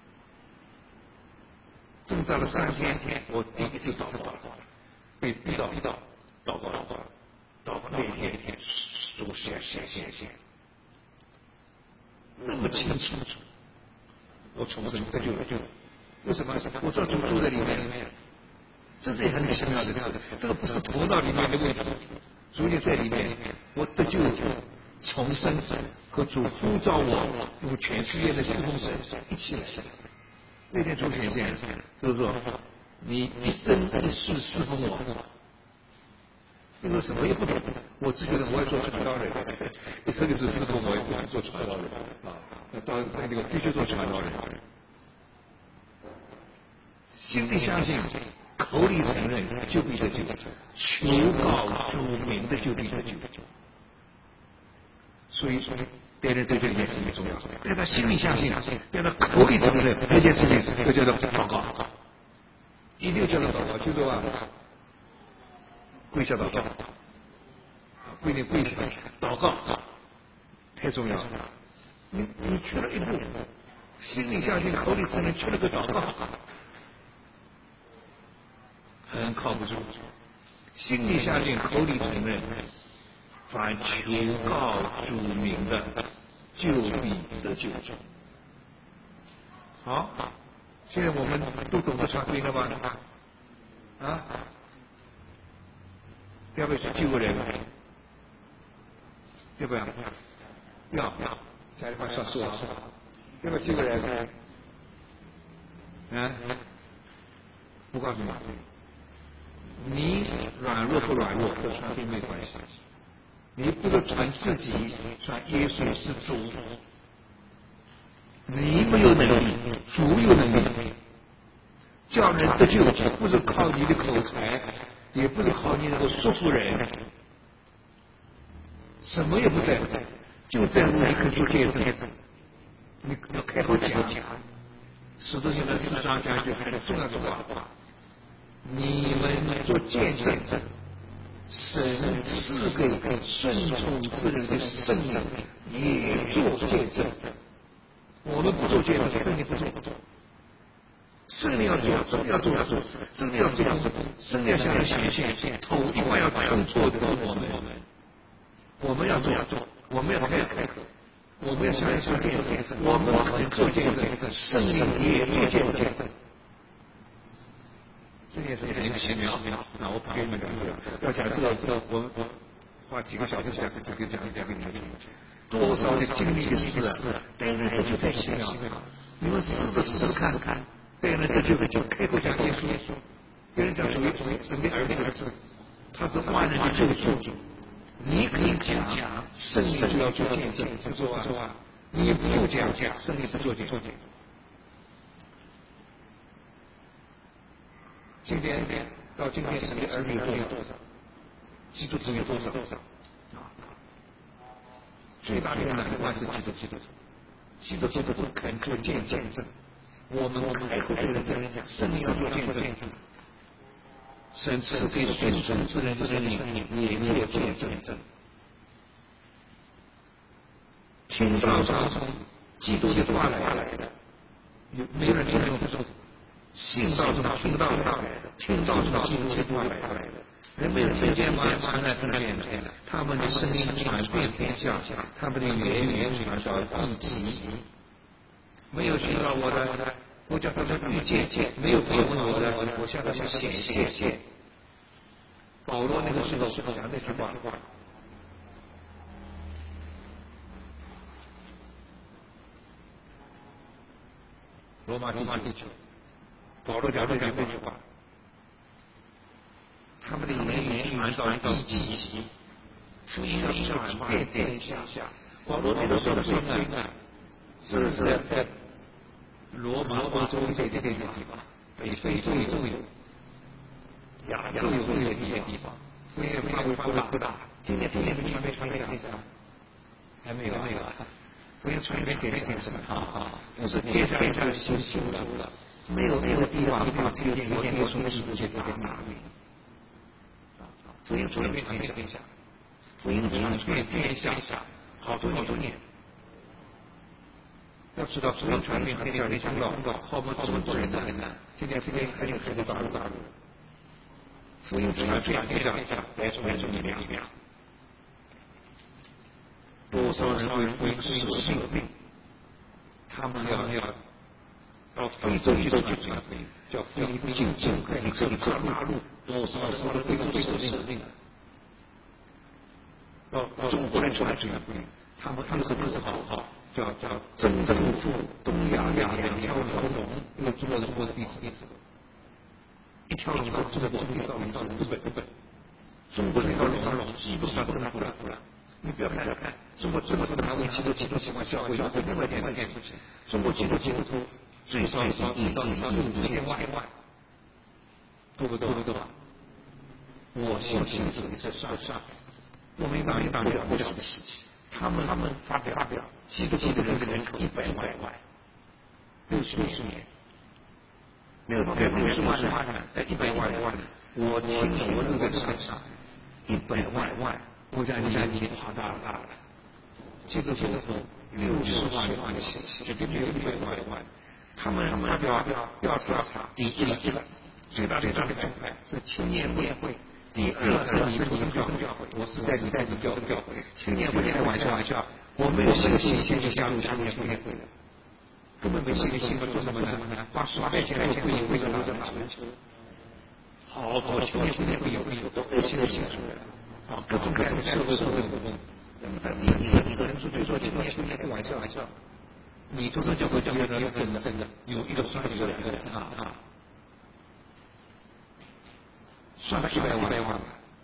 挣扎了3天，我第一次祷告，被逼到祷告那一天，主显，那么清楚，我重生得救了。为什么？我知道主住在里面，这是很奇妙的。这个不是头脑里面的问题，主也在里面，我得救重生和主呼召我，用全世界的侍奉神一起来。那天主显现，就是说你生一世侍奉我，因为什么也不懂，我只觉得我要做传道人，一生一世侍奉我，也不能做传道人啊，到那个必须做传道人。心里相信，口里承认，就必得救；求告主名的，就必得救。所以别人对这件事情重要，对他心里相信，对他口里承认这件事情，就叫做祷告。一定叫做祷告，就说啊，跪下祷告，跪下祷告，太重要了。你去了一步，心里相信，口里承认，去了个祷告，很靠不住。 心里相信，口里承认，凡求告主名的，就必得救。好，现在我们都懂得传福音了吧？啊，要不要去救人？要不要？要。下一话少说，要不要救个人？啊？我告诉你，你软弱不软弱和传福音没关系。你不是传自己，传耶稣是主。你没有能力，主有能力。叫人得救，不是靠你的口才，也不是靠你能够说服人，什么也不在，就在乎你肯做见证。你要开口讲，使徒行传4章讲句很重要的话：你们做见证，神赐给顺从之人的圣灵也做见证。我们不做见证，圣灵不做。圣灵要做，圣灵要做事，圣灵要做工，圣灵要向人显现，头一关要冲破的是我们。我们要做，我们要开口，我们要向人说见证，我们肯做见证，圣灵也做见证。这件事情很奇妙。那我给你们讲，要讲这个，我花几个小时讲，就给你们。多少的经历的事啊，对人得救太奇妙。你们试着看，对人得救开口讲耶稣，别人讲主神的儿子，他是万人的救主。你可以讲，圣灵就要做见证，不做啊？你不讲，圣灵不做见证。今天到今天，神的儿女有多少？基督徒有多少？最大的难关是基督徒不肯做见证。我们开口对人讲，圣灵要做见证。神赐给顺从之人的圣灵也做见证。听到从基督的话来的，没人听懂不懂？信道从听到来的，听到从基督的话来的。人没有听见吗？传来分辨的，他们的声音传遍天下，他们的言传到地极。没有听到我的，我叫他们遇见；没有访问我的，我向他们显现。保罗那个时候讲那句话。罗马地球，保罗讲那句话。他们的言传到地极，福音传遍天下。保罗那个时候的福音啊，是在罗马欧洲这个地方，北非洲有，亚洲有这些地方，福音发挥不大。今年传没传遍天下？还没有啊。福音传遍天下，不是天下兴起了，没有地方只有天说的是这些大名。福音传遍天下，福音传遍天下，好多年。要知道，福音传遍天下的功劳，靠我们中国人很难。今天福音还有很多大陆。福音传遍天下，来中力量。多少人为福音舍命？他们要到非洲去传福音，叫福音进大陆。多少人为非洲舍命？到中国来传福音，他们不是好，叫征服东亚2条龙，因为中国的第四个，一条龙到中国到日本，中国这条龙基本上征服了。你不要看中国这么为基督喜欢教会，这另外一件事情。中国基督徒最少到5000万，多不多？我相信这算。我们一般不了的事情。他们发表基督徒的人口100万，60年，没有60万，100万。我听我在山上100万。我讲你跑大了，基督徒60万起，绝对没有100万。他们调查第一个最大的教派是青年会， 第二是你土生教会，我是在你土生教会。青年会开玩笑，我没有信心就加入青年会了，根本没信心做什么呢？花18块钱来会议上打篮球。好多青年会有都被信主了，啊，各种各样的社会活动。那么你的人数就说青年会开玩笑，你土生教会那是真的，有一个算一个2个人啊。算了100万吧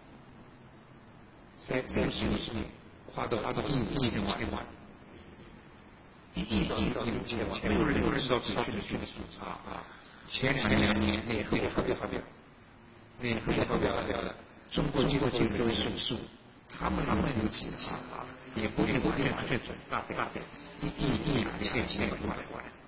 ，30年花到1亿1000万，1亿到1亿5千万，没有人知道准确的数字啊。前2年联合国发表了中国基督教的数，他们有几啊？也不完全准，大概1亿2000万。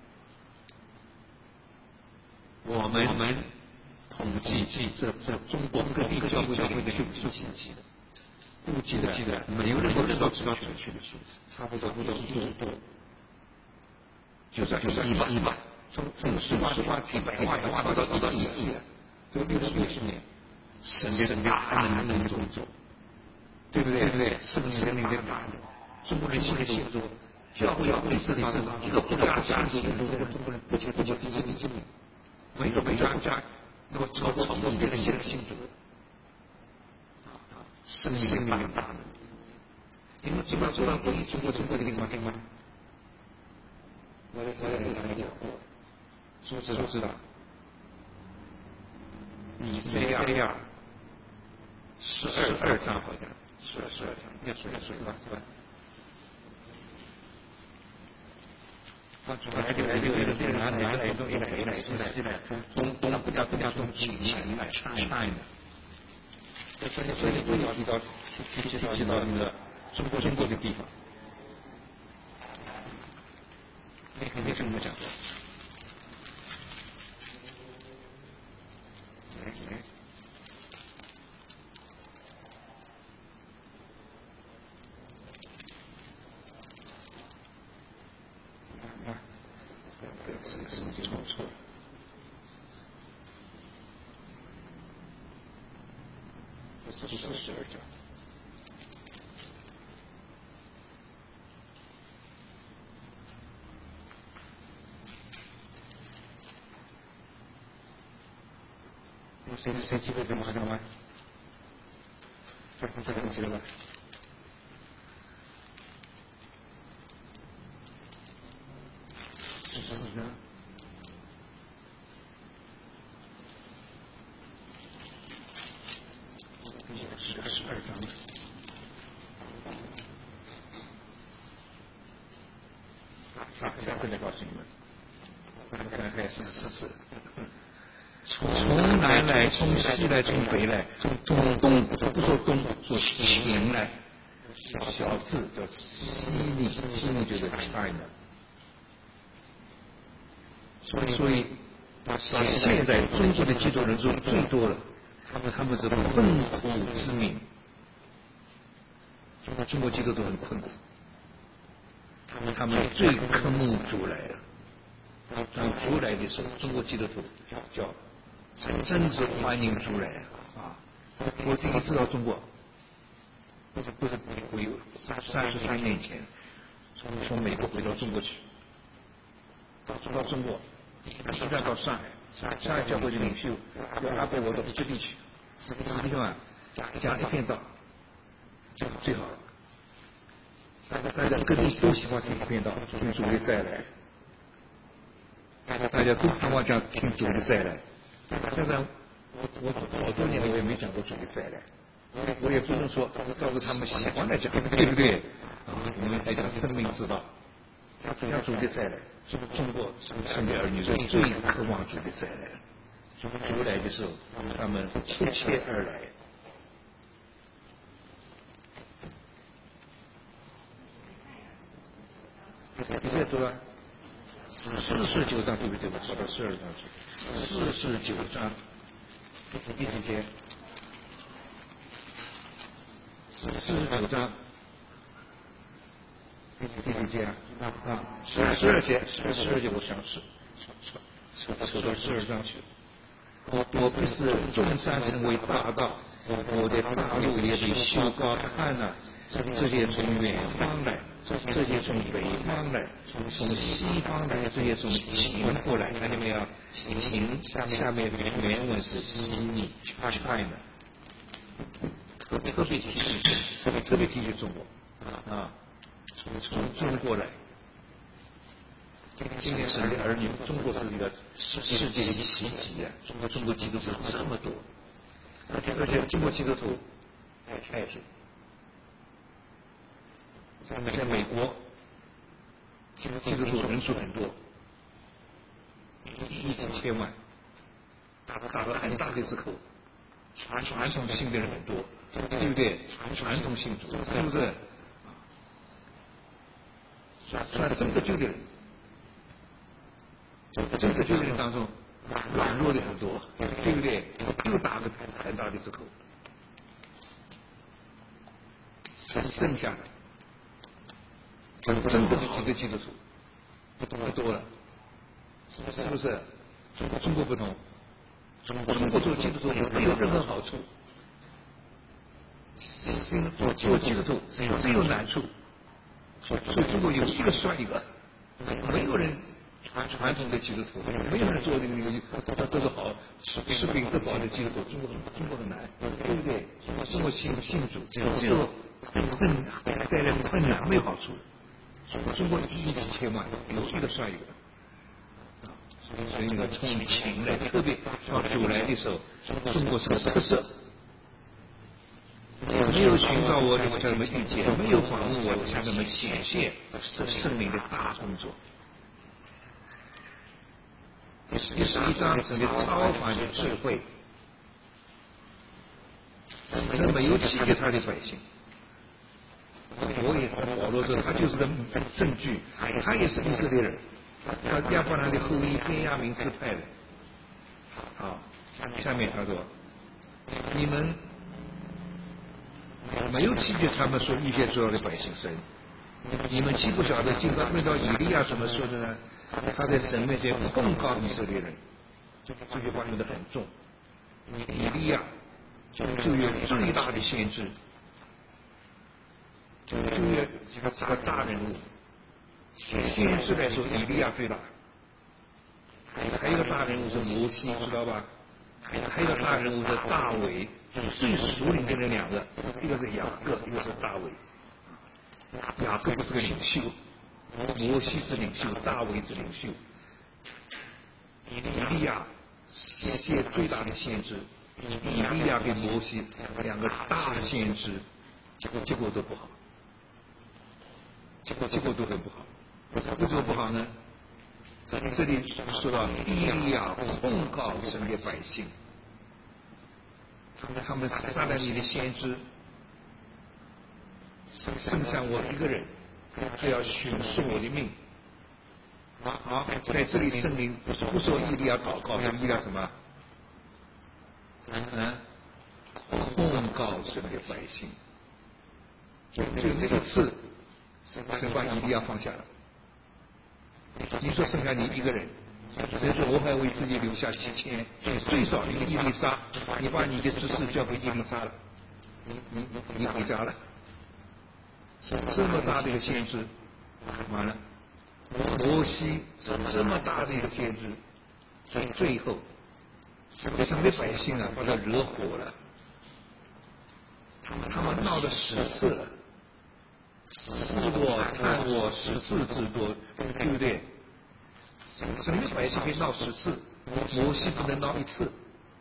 我们统计这中国各地教会的数字，估计的没有人知道准确的数字，差不多1亿多，就是1万，从18万到1亿了，这60年，神的大能中做，对不对？神灵的大能，中国人信主，教会是一个国家信主，中国人不接第一名。每个家那么超过100人信主，神灵的大能。你们知道中国的地方吗？我在讲过，知道。以赛亚12章好像12章，念出来是吧？来南东北来西来，东不掉东请来China。所以不要提到那个中国的地方，没什么讲的。什么错？这是12章。谁记得怎么讲吗？这记得吧？14章。12章。下次来告诉你们。大概是从南来，从西来，从北来，从东不说东，说前来。小字叫西历就是 China。所以现在中国的基督人数最多了，他们是困苦之民。中国基督徒很困苦，他们最渴慕主来了。当主来的时候，中国基督徒叫真是欢迎主来啊！我自己知道中国，不是我有33年前从美国回到中国去，到中国，一旦到上海教会的领袖要安排我到基地去，实际上讲一片道，最好。大家各地都喜欢听一片道，听主的再来。大家都盼望讲听主的再来。当然，我好多年了，我也没讲过主的再来。我也不能说照着他们喜欢来讲，对不对？我们来讲生命之道，讲主的再来。中国生的儿女最渴望主的再来。主来的时候，他们切切而来。你现在读了49章，对不对？我跑到12章去。49章第几节？49章第几节啊？12节，我想扯到12章去。 我必是众山成为大道，我的大路也被修高。看啊，这些从远方来，这些从北方来，从西方来，这些从秦过来，看见没有？秦下面原文是西China， 特别提醒中国啊，从中国来。今年神的儿女，中国是一个世界的奇迹啊！中国基督徒这么多，而且中国基督徒太多。在美国，基督徒人数很多，几千万，打了很大的折扣。传统信的人很多，对不对？传统信主是不是？那真的救的人。这个人当中软弱的很多，对不对？又打了很大的折扣，剩下的真正的几个基督徒不多了，是不是？中国不同，中国做基督徒没有任何好处，做基督徒只有难处，所以中国有一个算一个，没有人。传统的基督徒，没有人做那个都是好吃饼得饱的基督徒，中国很难，对不对？中国信主只有带来困难，没有好处。中国几千万，有一个算一个。所以那个从秦来，特别到主来的时候，中国是个特色。没有寻找我，我向他们遇见；没有访问我，向他们显现圣灵的大工作。第11章神的超凡的智慧，神没有弃绝他的百姓。我也保罗说，他就是个证据，他也是以色列人，他亚伯拉罕的后裔，便雅悯支派的。好，下面他说，你们没有弃绝他们所预先做的百姓神，你们岂不晓得经常论到以利亚怎么说的呢？他在神面前控告以色列人，这句话用得很重。以利亚就有最大的先知，就有这个大人物。先知来说，以利亚最大，还有个大人物是摩西，知道吧？还有个大人物是大卫，最属灵的人两个，一个是雅各，一个是大卫。雅各不是个领袖。摩西是领袖，大卫是领袖。以利亚世界最大的先知，以利亚跟摩西两个大先知，结果都不好，结果都很不好。为什么不好呢？这里说到以利亚控告神的百姓，他们杀了你的先知，剩下我一个人。就要寻索我的命。好，在这里圣灵不说以利亚祷告，以利亚什么？控告神的百姓。就那个次，神把以利亚放下了。你说剩下你一个人，所以说我还为自己留下7000，最少一个以利沙，你把你的职事交给以利沙了，你回家了。这么大的一个先知，完了，摩西这么大的一个先知，最后神的百姓啊把他惹火了，他们闹得10次了，试我看我10次之多，对不对？神的百姓可以闹10次，摩西不能闹1次。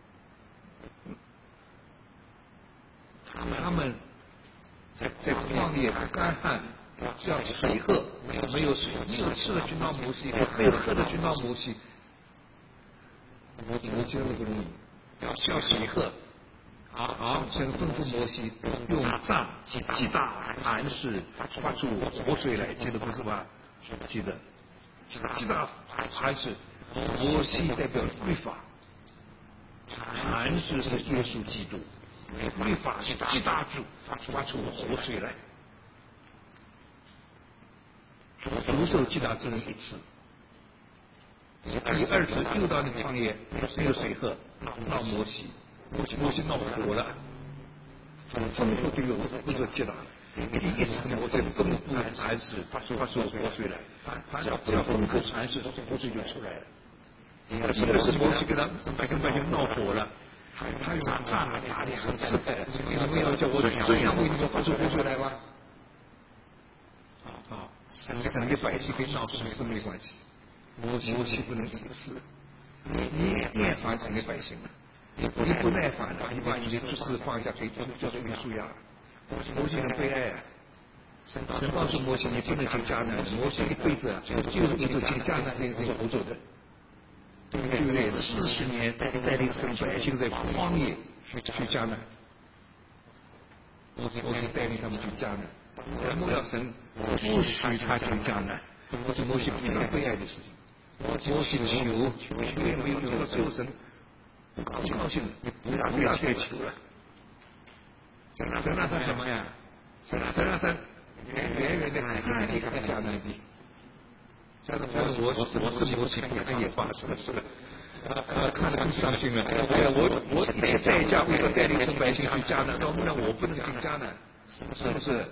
他们在旷野干旱，要水喝，没有水，没有吃的去闹摩西，没有喝的去闹摩西，摩西真的不容易，要水喝。好，神吩咐摩西用杖击打磐石，发出活水来，记得不是吧？记得，击打磐石，摩西代表律法，磐石是耶稣基督。律法是击打住，发出活水来。徒手击打只能1次， 第二次又到那个旷野，没有水喝，闹摩西，摩西闹火了，吩咐这个不说击打。第一次摩西吩咐传使发出活水来，只要吩咐传使，活水就出来了。第二次摩西跟百姓闹火了。他用杖打你很刺派，你们要叫我这样为你们发出活水来吗？省的百姓跟闹事没关系，摩西不能指示，你厌烦省的百姓了，你不耐烦了，你把你的诸事放下，给叫做约书亚，摩西很悲哀啊。神告诉摩西，你不能进迦南，摩西一辈子啊，就是为了进迦南这件事情不做的。对不对？40年带领神百姓在旷野去迦南，摩西带领他们去迦南，然后要神不许他去迦南，摩西非常悲哀的事情。摩西求也没有用，到最后神不高兴了，你不要再求了。神让他什么呀？神让他远远的看一看迦南地。我是摩西，看也发生了事了，看得更伤心了。我一切代价为了带领神百姓去迦南，要不然我不能进迦南，是不是？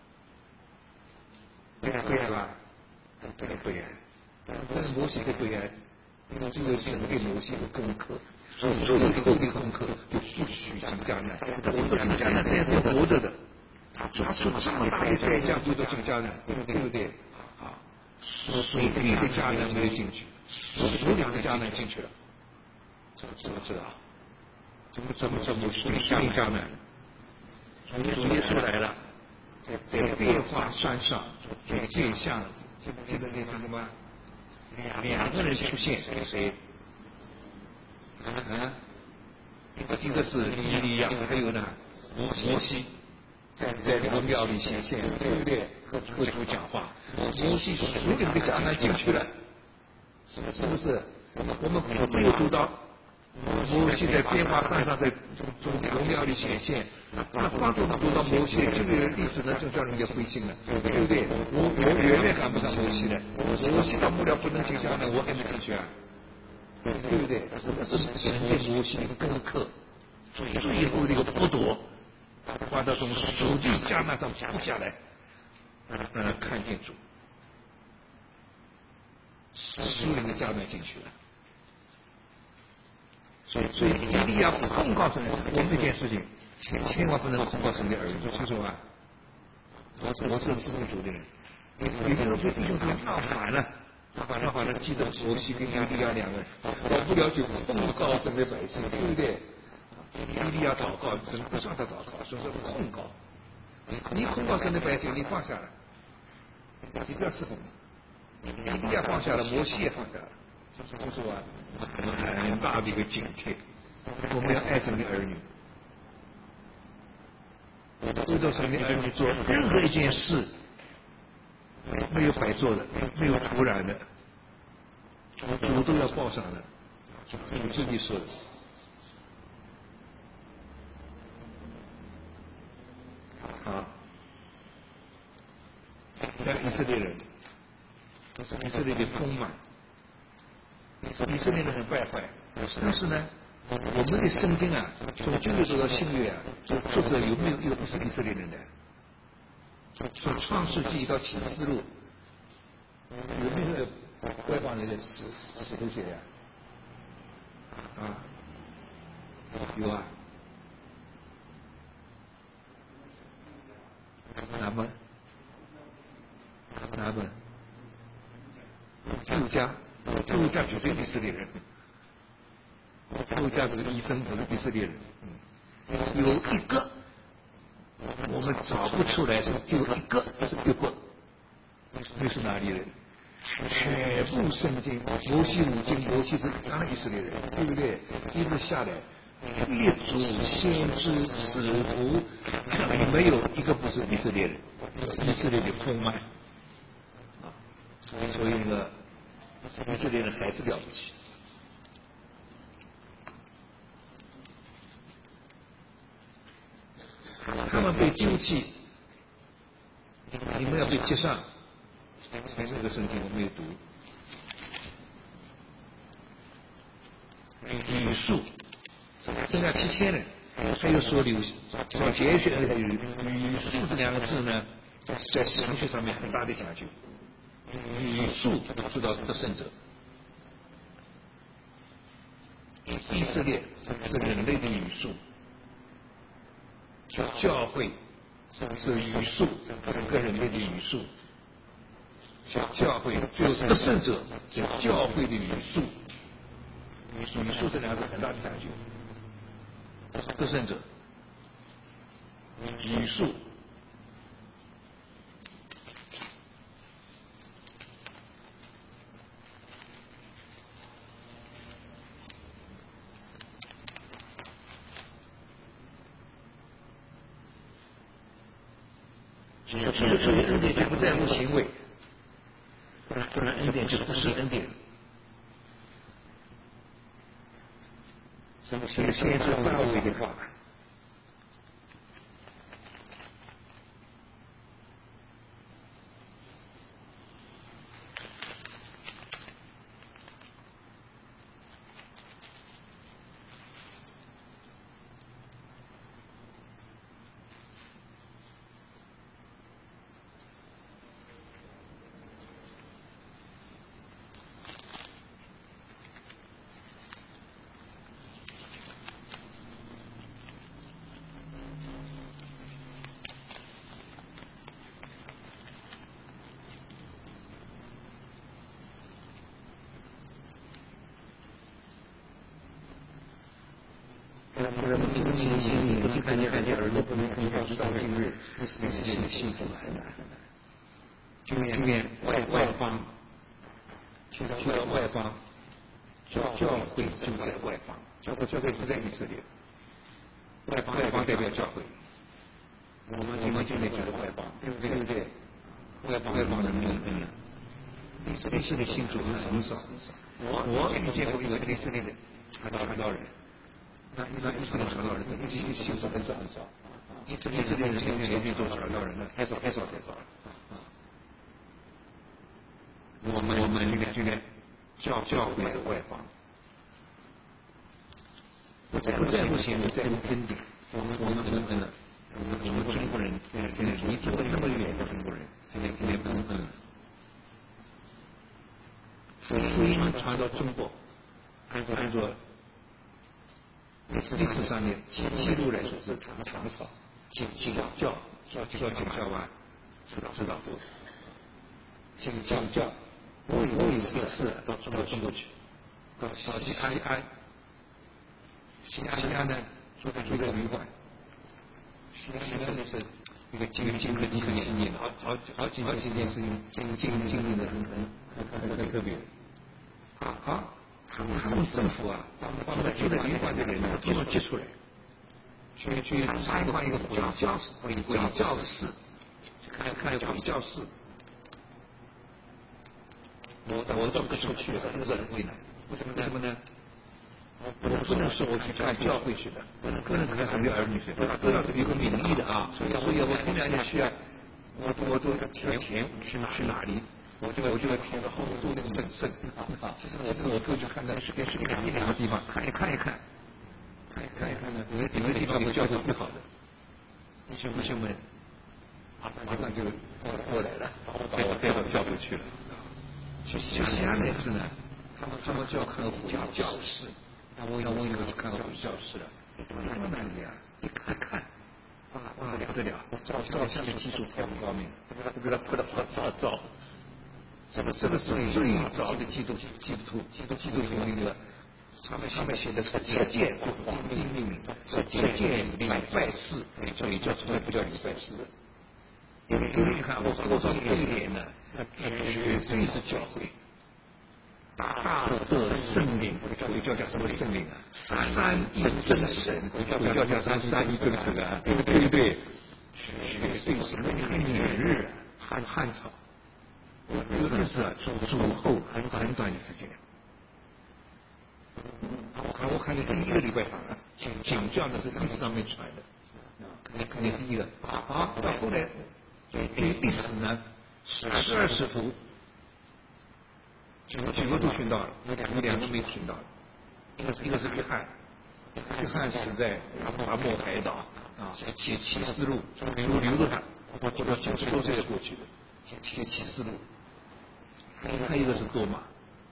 悲哀吧，悲哀。但是摩西的悲哀，这个神给摩西的功课，做了以后的功课，就不许进迦南。我到进迦南现在是活着的，抓出这么大的代价为了进迦南，对不对？水里的迦南没有进去，水里的迦南进去了，怎么知道？怎么水里迦南？主耶稣来了，在变化山上见象，记得那是什么？两个人出现，谁？一个是以利亚，还有呢摩西。在那个庙里显现，对不对？和主讲话，摩西属灵的迦南进去了，是不是？我们没有读到摩西在变化山上在荣耀里显现，那光读到摩西，这个历史呢就叫人家灰心了，对不对？我远远赶不上摩西了，摩西到幕僚不能进迦南，我还能进去啊？对不对？什么是神对摩西的一个功课？最后的一个剥夺。把他从属地迦南上扑下来，让他看见主，属灵的迦南进去了。所以以利亚控告神，我们这件事情千万不能控告神的儿女，清楚吧？我是侍奉主的人，有的对弟兄姊妹闹反了，闹反了，记得摩西跟以利亚两个人，我不了解控告神的百姓，对不对？以利亚祷告，神不让他祷告，说是控告。你控告神的百姓，你放下了，你不要侍奉。以利亚放下了，摩西也放下了，清楚吧？我们很大的一个警惕，我们要爱神的儿女，为着神的儿女做任何一件事，没有白做的，没有突然的，主都要报上的，是你自己说的。像以色列人，以色列的丰满，以色列人很败坏，但是呢，我们的圣经啊，从旧约到新约啊，作者有没有一个不是以色列人的？从创世纪到启示录，有没有外邦人的使徒写的？有啊。哪本？路加绝对以色列人，路加这个医生不是以色列人。有一个我们找不出来，是只有一个是约伯，那是哪里人？全部圣经，摩西五经，摩西是当然以色列人，对不对？一直下来，列祖、先知、使徒，没有一个不是以色列人，以色列的丰满。所以那个以色列人还是了不起。他们被丢弃，你们要被接上。前面这个圣经我没有读， 语数，增加7000人，还有说找节学的语数这2个字呢，在神学上面很大的讲究。语数知道得胜者，以色列是人类的语数，教会是语数，整个人类的语数。教会就是得胜者，是教会的语数。语数这2个字很大的讲究。得胜者，语数。所以恩典就不在乎行为，不然恩典就不是恩典。先说大卫的话。你不清醒，你不去看见耳朵不能听到，直到今日，那是幸福很难。今年外邦，去到外邦，教会就在外邦，教会不在以色列，外邦代表教会，我们就得觉得外邦，对不对？外邦的名分了。以色列信徒很少，我遇见过以色列的传道人。那以色列传道人的信徒很少，以色列人前去做传道人的太少了。我们今天教会是外邦，不在乎行为，在乎恩典。我们中国人，你住的那么远的中国人，今天不能福音传到中国，按照历史上面记录来说是唐朝，景教湾，知道景教，我有一次到中国去，到西安，西安呢住在旅馆，西安是一个经历了好几件事情，经历的很特别。他们政府啊，把住在旅馆的人呢，接出来，去参观一个鬼教室，看教室。我倒不出去，很为难。为什么呢？我不能说我去看教会去的，不能看他们的儿女去，都要有个名义的啊。所以我前2年去啊，我都填去哪里？我就要填个好多的省。其实我过去看到是一两个地方看一看呢，有的地方有教会不好的，弟兄们马上就过来了，把我带到教会去了。去西安那次呢，他们就要看教室，让我以后去看教室了。看到那里啊，一看，哇不得了，照相的技术太不高明，都给他拍的照。这个是最早的基督徒那个上面写的是接见皇帝命令，是接见礼拜式，所以从来不叫礼拜式的。因为你看我说这一点呢，绝对是教会大的圣灵，我叫什么圣灵啊？三一真神，我叫三一真神啊，对不对？绝对是那个年日汉朝。有的是主后很短的时间。我看见第一个礼拜堂啊，景教的是历史上面传的，看见第一个到后来历史呢，12使徒，9个都殉道了，有2个没殉道了。 一个是约翰死在阿莫海岛啊，写启示录，留着他，活到90多岁过去的，写启示录。还有一个是多马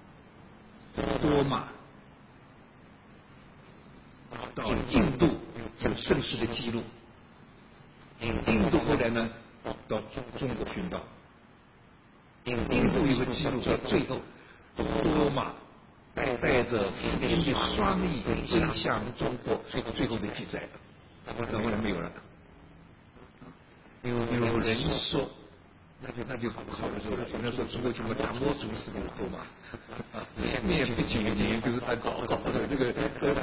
到印度有正式的记录，印度后来呢到中国寻道，印度有个记录叫最后多马带着福音的双翼飞向中国，最后的记载，后来没有了。有人说，那就好了，说有人说中国经过达摩祖师的多马，面不仅仅就是他搞的这个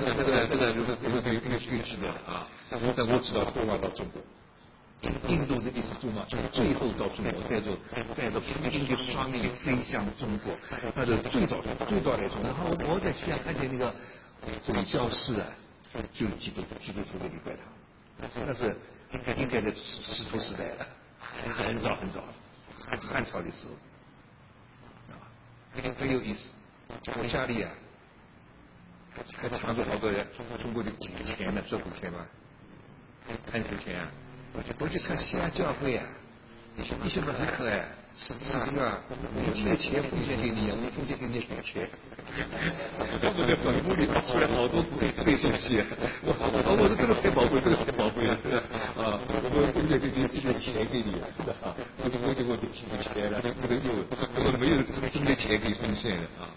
句子的啊，但我知道多马到中国。印度的意思多马就最后到中国，带着福音的双翼飞向中国，那是最早来中国。然后我在西安看见那个这个教室啊，就基督徒的礼拜堂，那是应该在使徒时代了，很早汉朝的时候，很有意思。我家里啊，还藏着好多人中国的古钱呢，这古钱嘛，看古钱啊。我去看西安教会啊，你是不是很可爱？是吧？这个钱奉献给你，我奉献给你古钱。我在本屋里拿出来好多贵东西，我说这个太宝贵，了啊！我奉献给你寄个钱给你啊！我就寄个钱了，我没有真的钱给奉献的啊。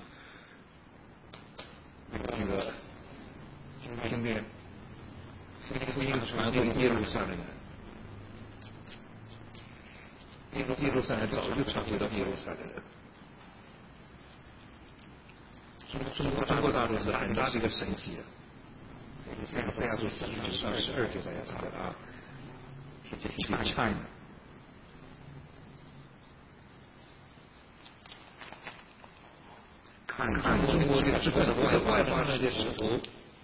这个今天福音传回耶路撒冷。耶路撒冷早就传回到耶路撒冷了。中国大陆是很大的一个神迹啊！赛亚书12就在查的啊，China。看中国的这个外邦人的石头，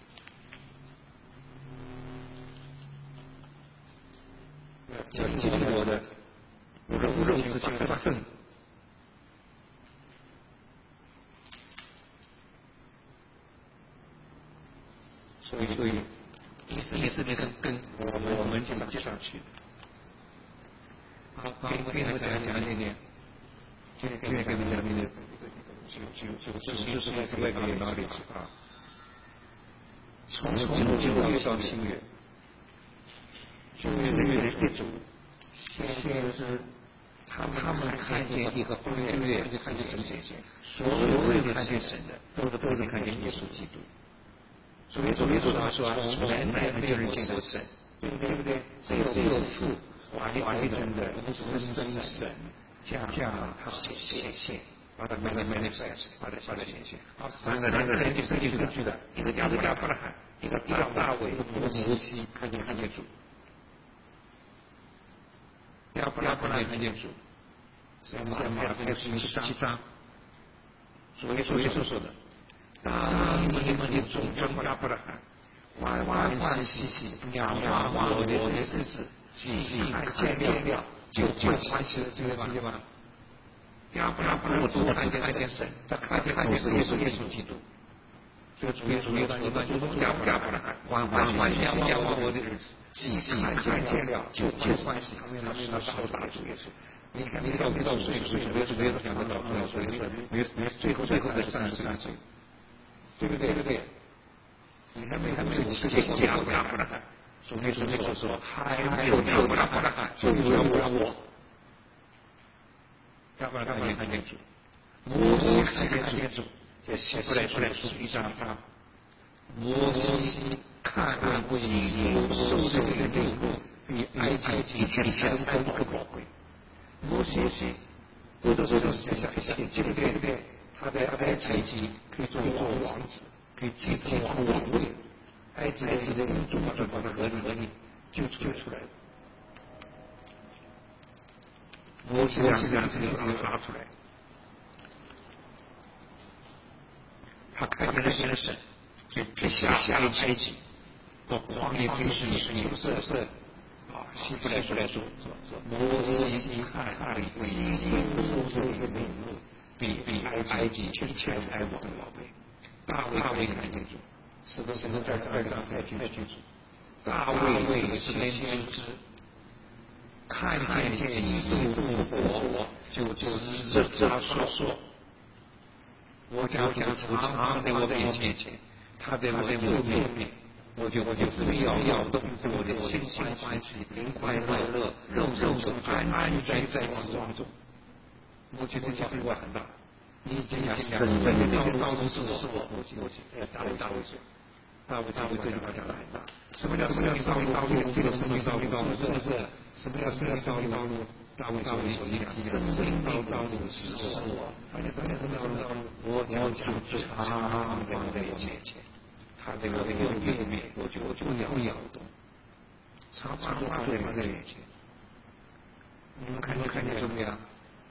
经过的肉质8份。所以以色列是跟我们接上去的。好，我给你们讲一点，今天给你们讲一点，知识是外面哪里去啊？从旧约到新约，旧约的列祖，先是他们看见一个婚约，看见神显现，所有的看见神的，都是看见耶稣基督。所以耶稣他说，从来没有人见过神，对不对？只有父华丽中的独生神降他显现，把他 manifest， 把他显现。三个人的圣经根据的，一个亚伯拉罕，一个大卫，摩西看见主，亚伯拉罕看见主，在马太福音17章，主耶稣说的。当你们的主亚伯拉罕欢欢喜喜仰望我的日子，喜看见了，就欢喜了，这个吗？亚伯拉罕不看见神，他看见耶稣基督。所以主耶稣说，亚伯拉罕欢喜仰望我的日子，喜看见了，就欢喜。他们要烧打主耶稣。你看，你到岁数，主耶稣讲的早出来，所以你最后的33岁。对不对？你还没有亚伯拉罕，所以说还没有亚伯拉罕，就有我。亚伯拉罕看见主，摩西看见主，在希伯来书1章8，摩西看基督受的礼物比埃及1000更宝贵。摩西都是对不对？他在埃及可以做王子，可以继承王位。埃及的民众就把他合理救出来了。摩西这样子拿出来，他看见了神，就下埃及，到旷野非是不是？啊，希伯来说，摩西看了基督受的礼物。比埃及1000才宝贵。 大卫看见主，是不是在刚才清楚？大卫是先知，看见基督复活，就指着他说：“我将常常在我面前，他在我右面。”我就不要动我的心欢喜，灵快乐，肉安居在王中。我觉得这句话很大。你已经生命的道路是我，大卫说，大卫这句话讲的很大。什么叫生命道路？这个生命道路是不是？什么叫生命道路？大卫说，生命道路是我。什么道路？我将常在我的面前。他在我的右面，我就不要动，常放在面前。你们看见怎么样？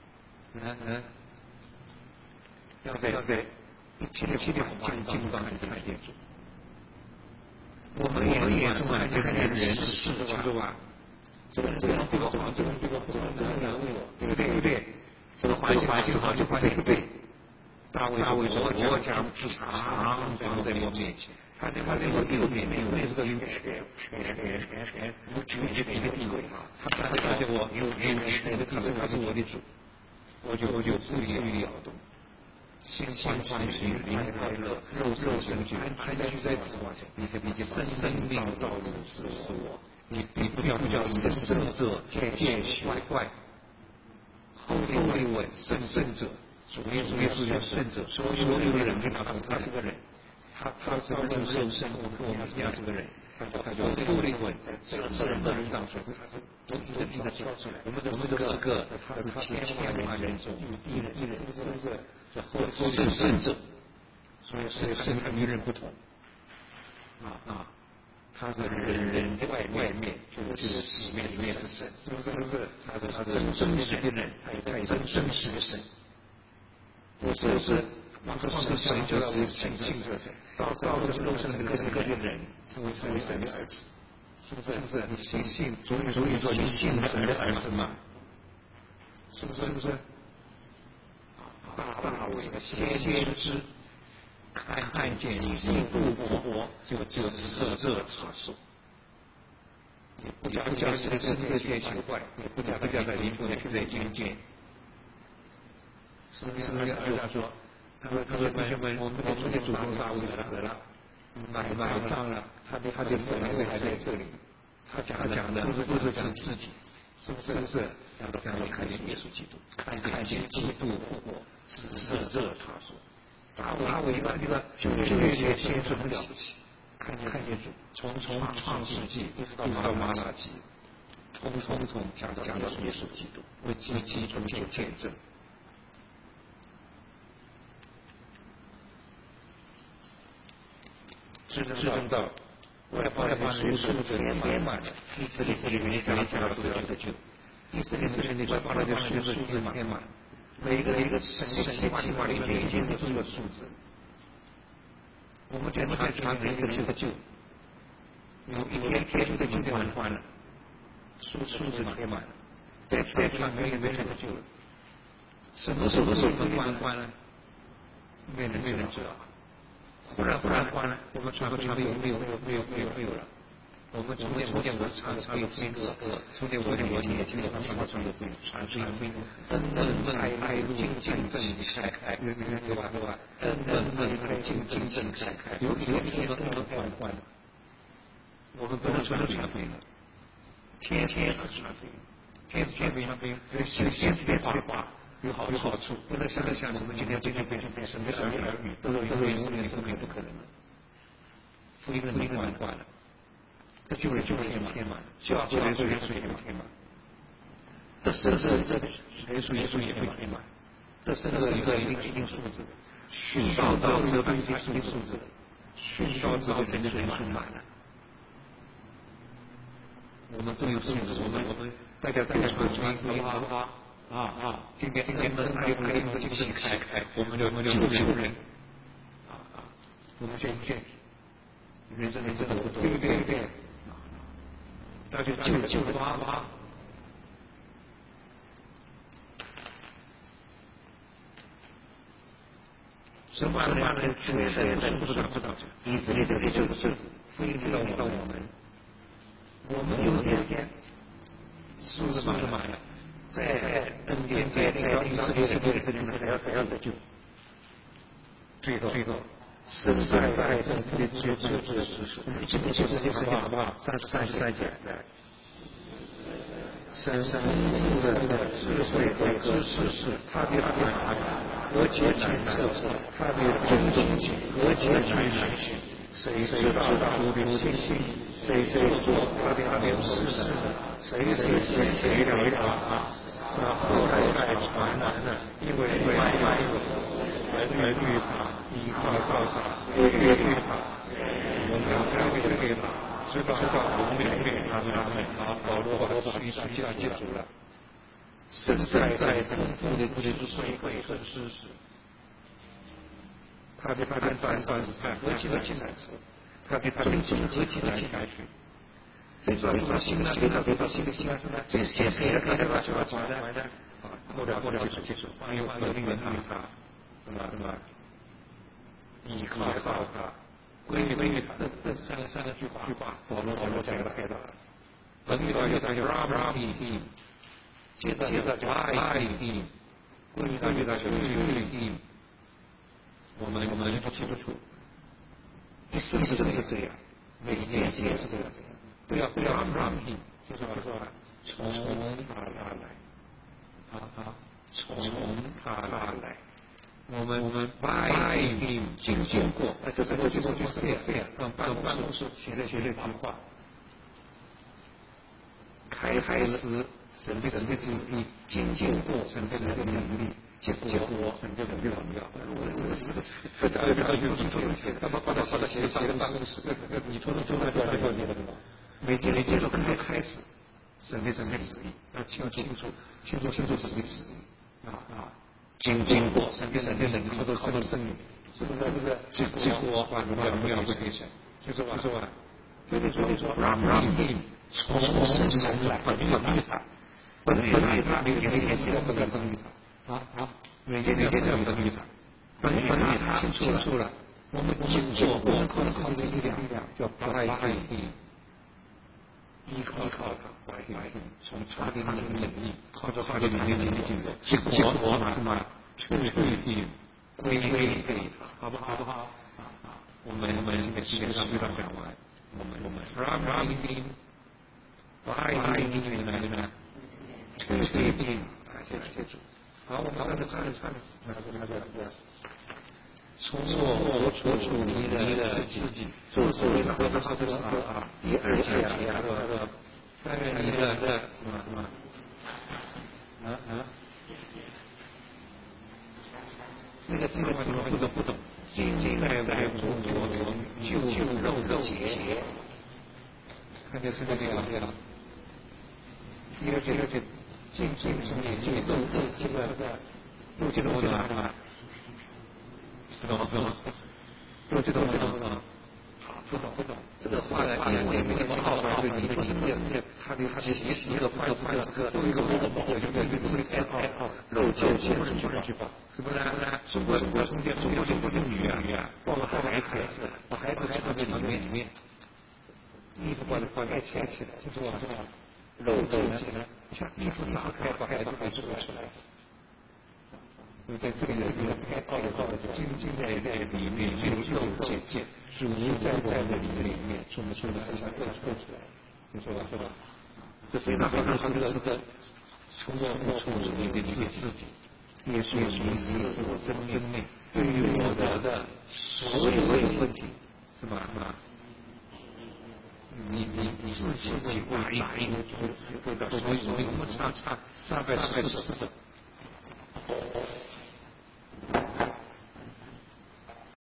要在一切的环境当中看见主。我们眼中看见人事是吧？这个人不好，这个人物，对不对？这个环境好，就环境不对。大卫说：“我将常在我面前。”他在我右面，没有这个权，有权柄的地位。他在我有权的地位，他是我的主，我就不要动。心欢喜，灵快乐，肉身居安居在此外，生命道路是我。你不叫圣者见坏，后立稳圣者。主耶稣叫圣者，所有的人跟他是个人，他是跟肉身和我们一样是个人，他就后立稳在人的人当中，他是独立的挑出来。我们这是个，他是千万人中一人，是不是？是圣者，所以圣和与人不同。他是人的外面就是里面是神，是不是？他是真实的人，他也真实的神。不是放着神就要为神性的神，到这肉身的个人成为神的儿子，是不是？你信，所以说你信神的儿子嘛，是不是？大卫的先知看见基督复活，就指着他说：“你不叫这个世界变坏，也不叫他灵魂在阴间。”是不是？他说：“弟兄们，我们的主公大卫死了，埋葬了，他的坟位还在这里。他讲的不是讲自己，是不是？让你看见耶稣基督，看见基督复活，指着他说。大卫一个就越先知很了不起，看见主，从创世纪一直到马拉基，从讲到耶稣基督，为基督做见证。”智能到外邦的数字填满了，以色列里面讲到所有的救，以色列外邦的数字填满，每个神的计划里面已经都是个数字。我们在传每个人的救，有一天天的就关了，数字填满了，再传没人的救了。什么时候关了？没人知道。忽然关了，我们传没有了。我们从前我常有分割，从前我也经常传福音，恩爱尽开，对吧？恩爱尽开，有关了。我们不能传福音了，天天传福音，天天传福音，先是别话。有好处，不能像我们今天变神的儿女，都有永远的生命，不可能的。福音的门关了，这救人填满，就要耶稣也填满，这圣者耶稣也会填满，这圣者一定数字，殉道者一定数字，殉道者人的人数满了。我们都有数字，我们大家传福音好不好？今天门还有进行开，我们就救人，我们先人生的不多，对，大家救吧。 神把人全能不到，以色列就是赋予到我们，我们有点是什么呀？在恩典在以色列还要得救，最后神在这里就是好不好？33节。神丰富的智慧和知识，他的何其难测，他的终极何其难寻。谁知道主的心？谁做他的事呢？谁了他？那后来传了，因为人遇他，依靠他，归于他，我们归于他。知道我们他保罗把一下记住了。神在丰富的智慧和知识，他的判断是何其的精彩，他的终极何其的精彩。这段话新的这些谁看的就要讲的，后来记住，关于他什么依靠他。归于他这三个句话，保罗讲的太大了。本语到叫 Rahim， 接着叫 Rahim， 归于到叫 Rahim， 我们记不住，是不是这样？每一件事是这样，不要 Rahim， 就是说从他来，从他来。我们Rahim经过，这是我就是办公室写了一句话，开始神的旨意，经过神的能力，结果神的荣耀。这个有几种写的，把它写了办公室，你从这个每件都开始神的旨意，要清楚神的旨意啊。经过神的能力，靠到圣灵，是不是？结果把荣耀归给神，就是吧？所以说Rahim从神来，本于他，每件事要本于他，每件事要本于他，本于他清楚了，我们经过靠自己的力量，叫Rahim，依靠他Rahim，从他的能力，靠着他的能力经过，结果什么？归给他，好不好？我们这个基本上讲完，我们Rahim，呢？推进，记住。好，我们看从我所处你的自己，就是好的第二节但愿你的什么那个字不懂，今在我就肉节，看见是这个样。第二节进眼睛肉这个肉这个我拿吧，不懂，肉这个不懂。不懂，这个话呢，因为没有奥法，你听见他的习的话是个都有一个字爱好，肉就这句话，是不是？中国的女啊，抱了孩子，把孩子藏在里面，衣服把它盖起来，是吧？肉呢，像衣服打开，把孩子给出来。因为在这里太高的经在里面就有见，主在的里面，从的这样做出来，你说吧？这非常是个从你的自己，耶稣是我生命，对于我的所有问题，是吧？你自己打一个主，我们唱340。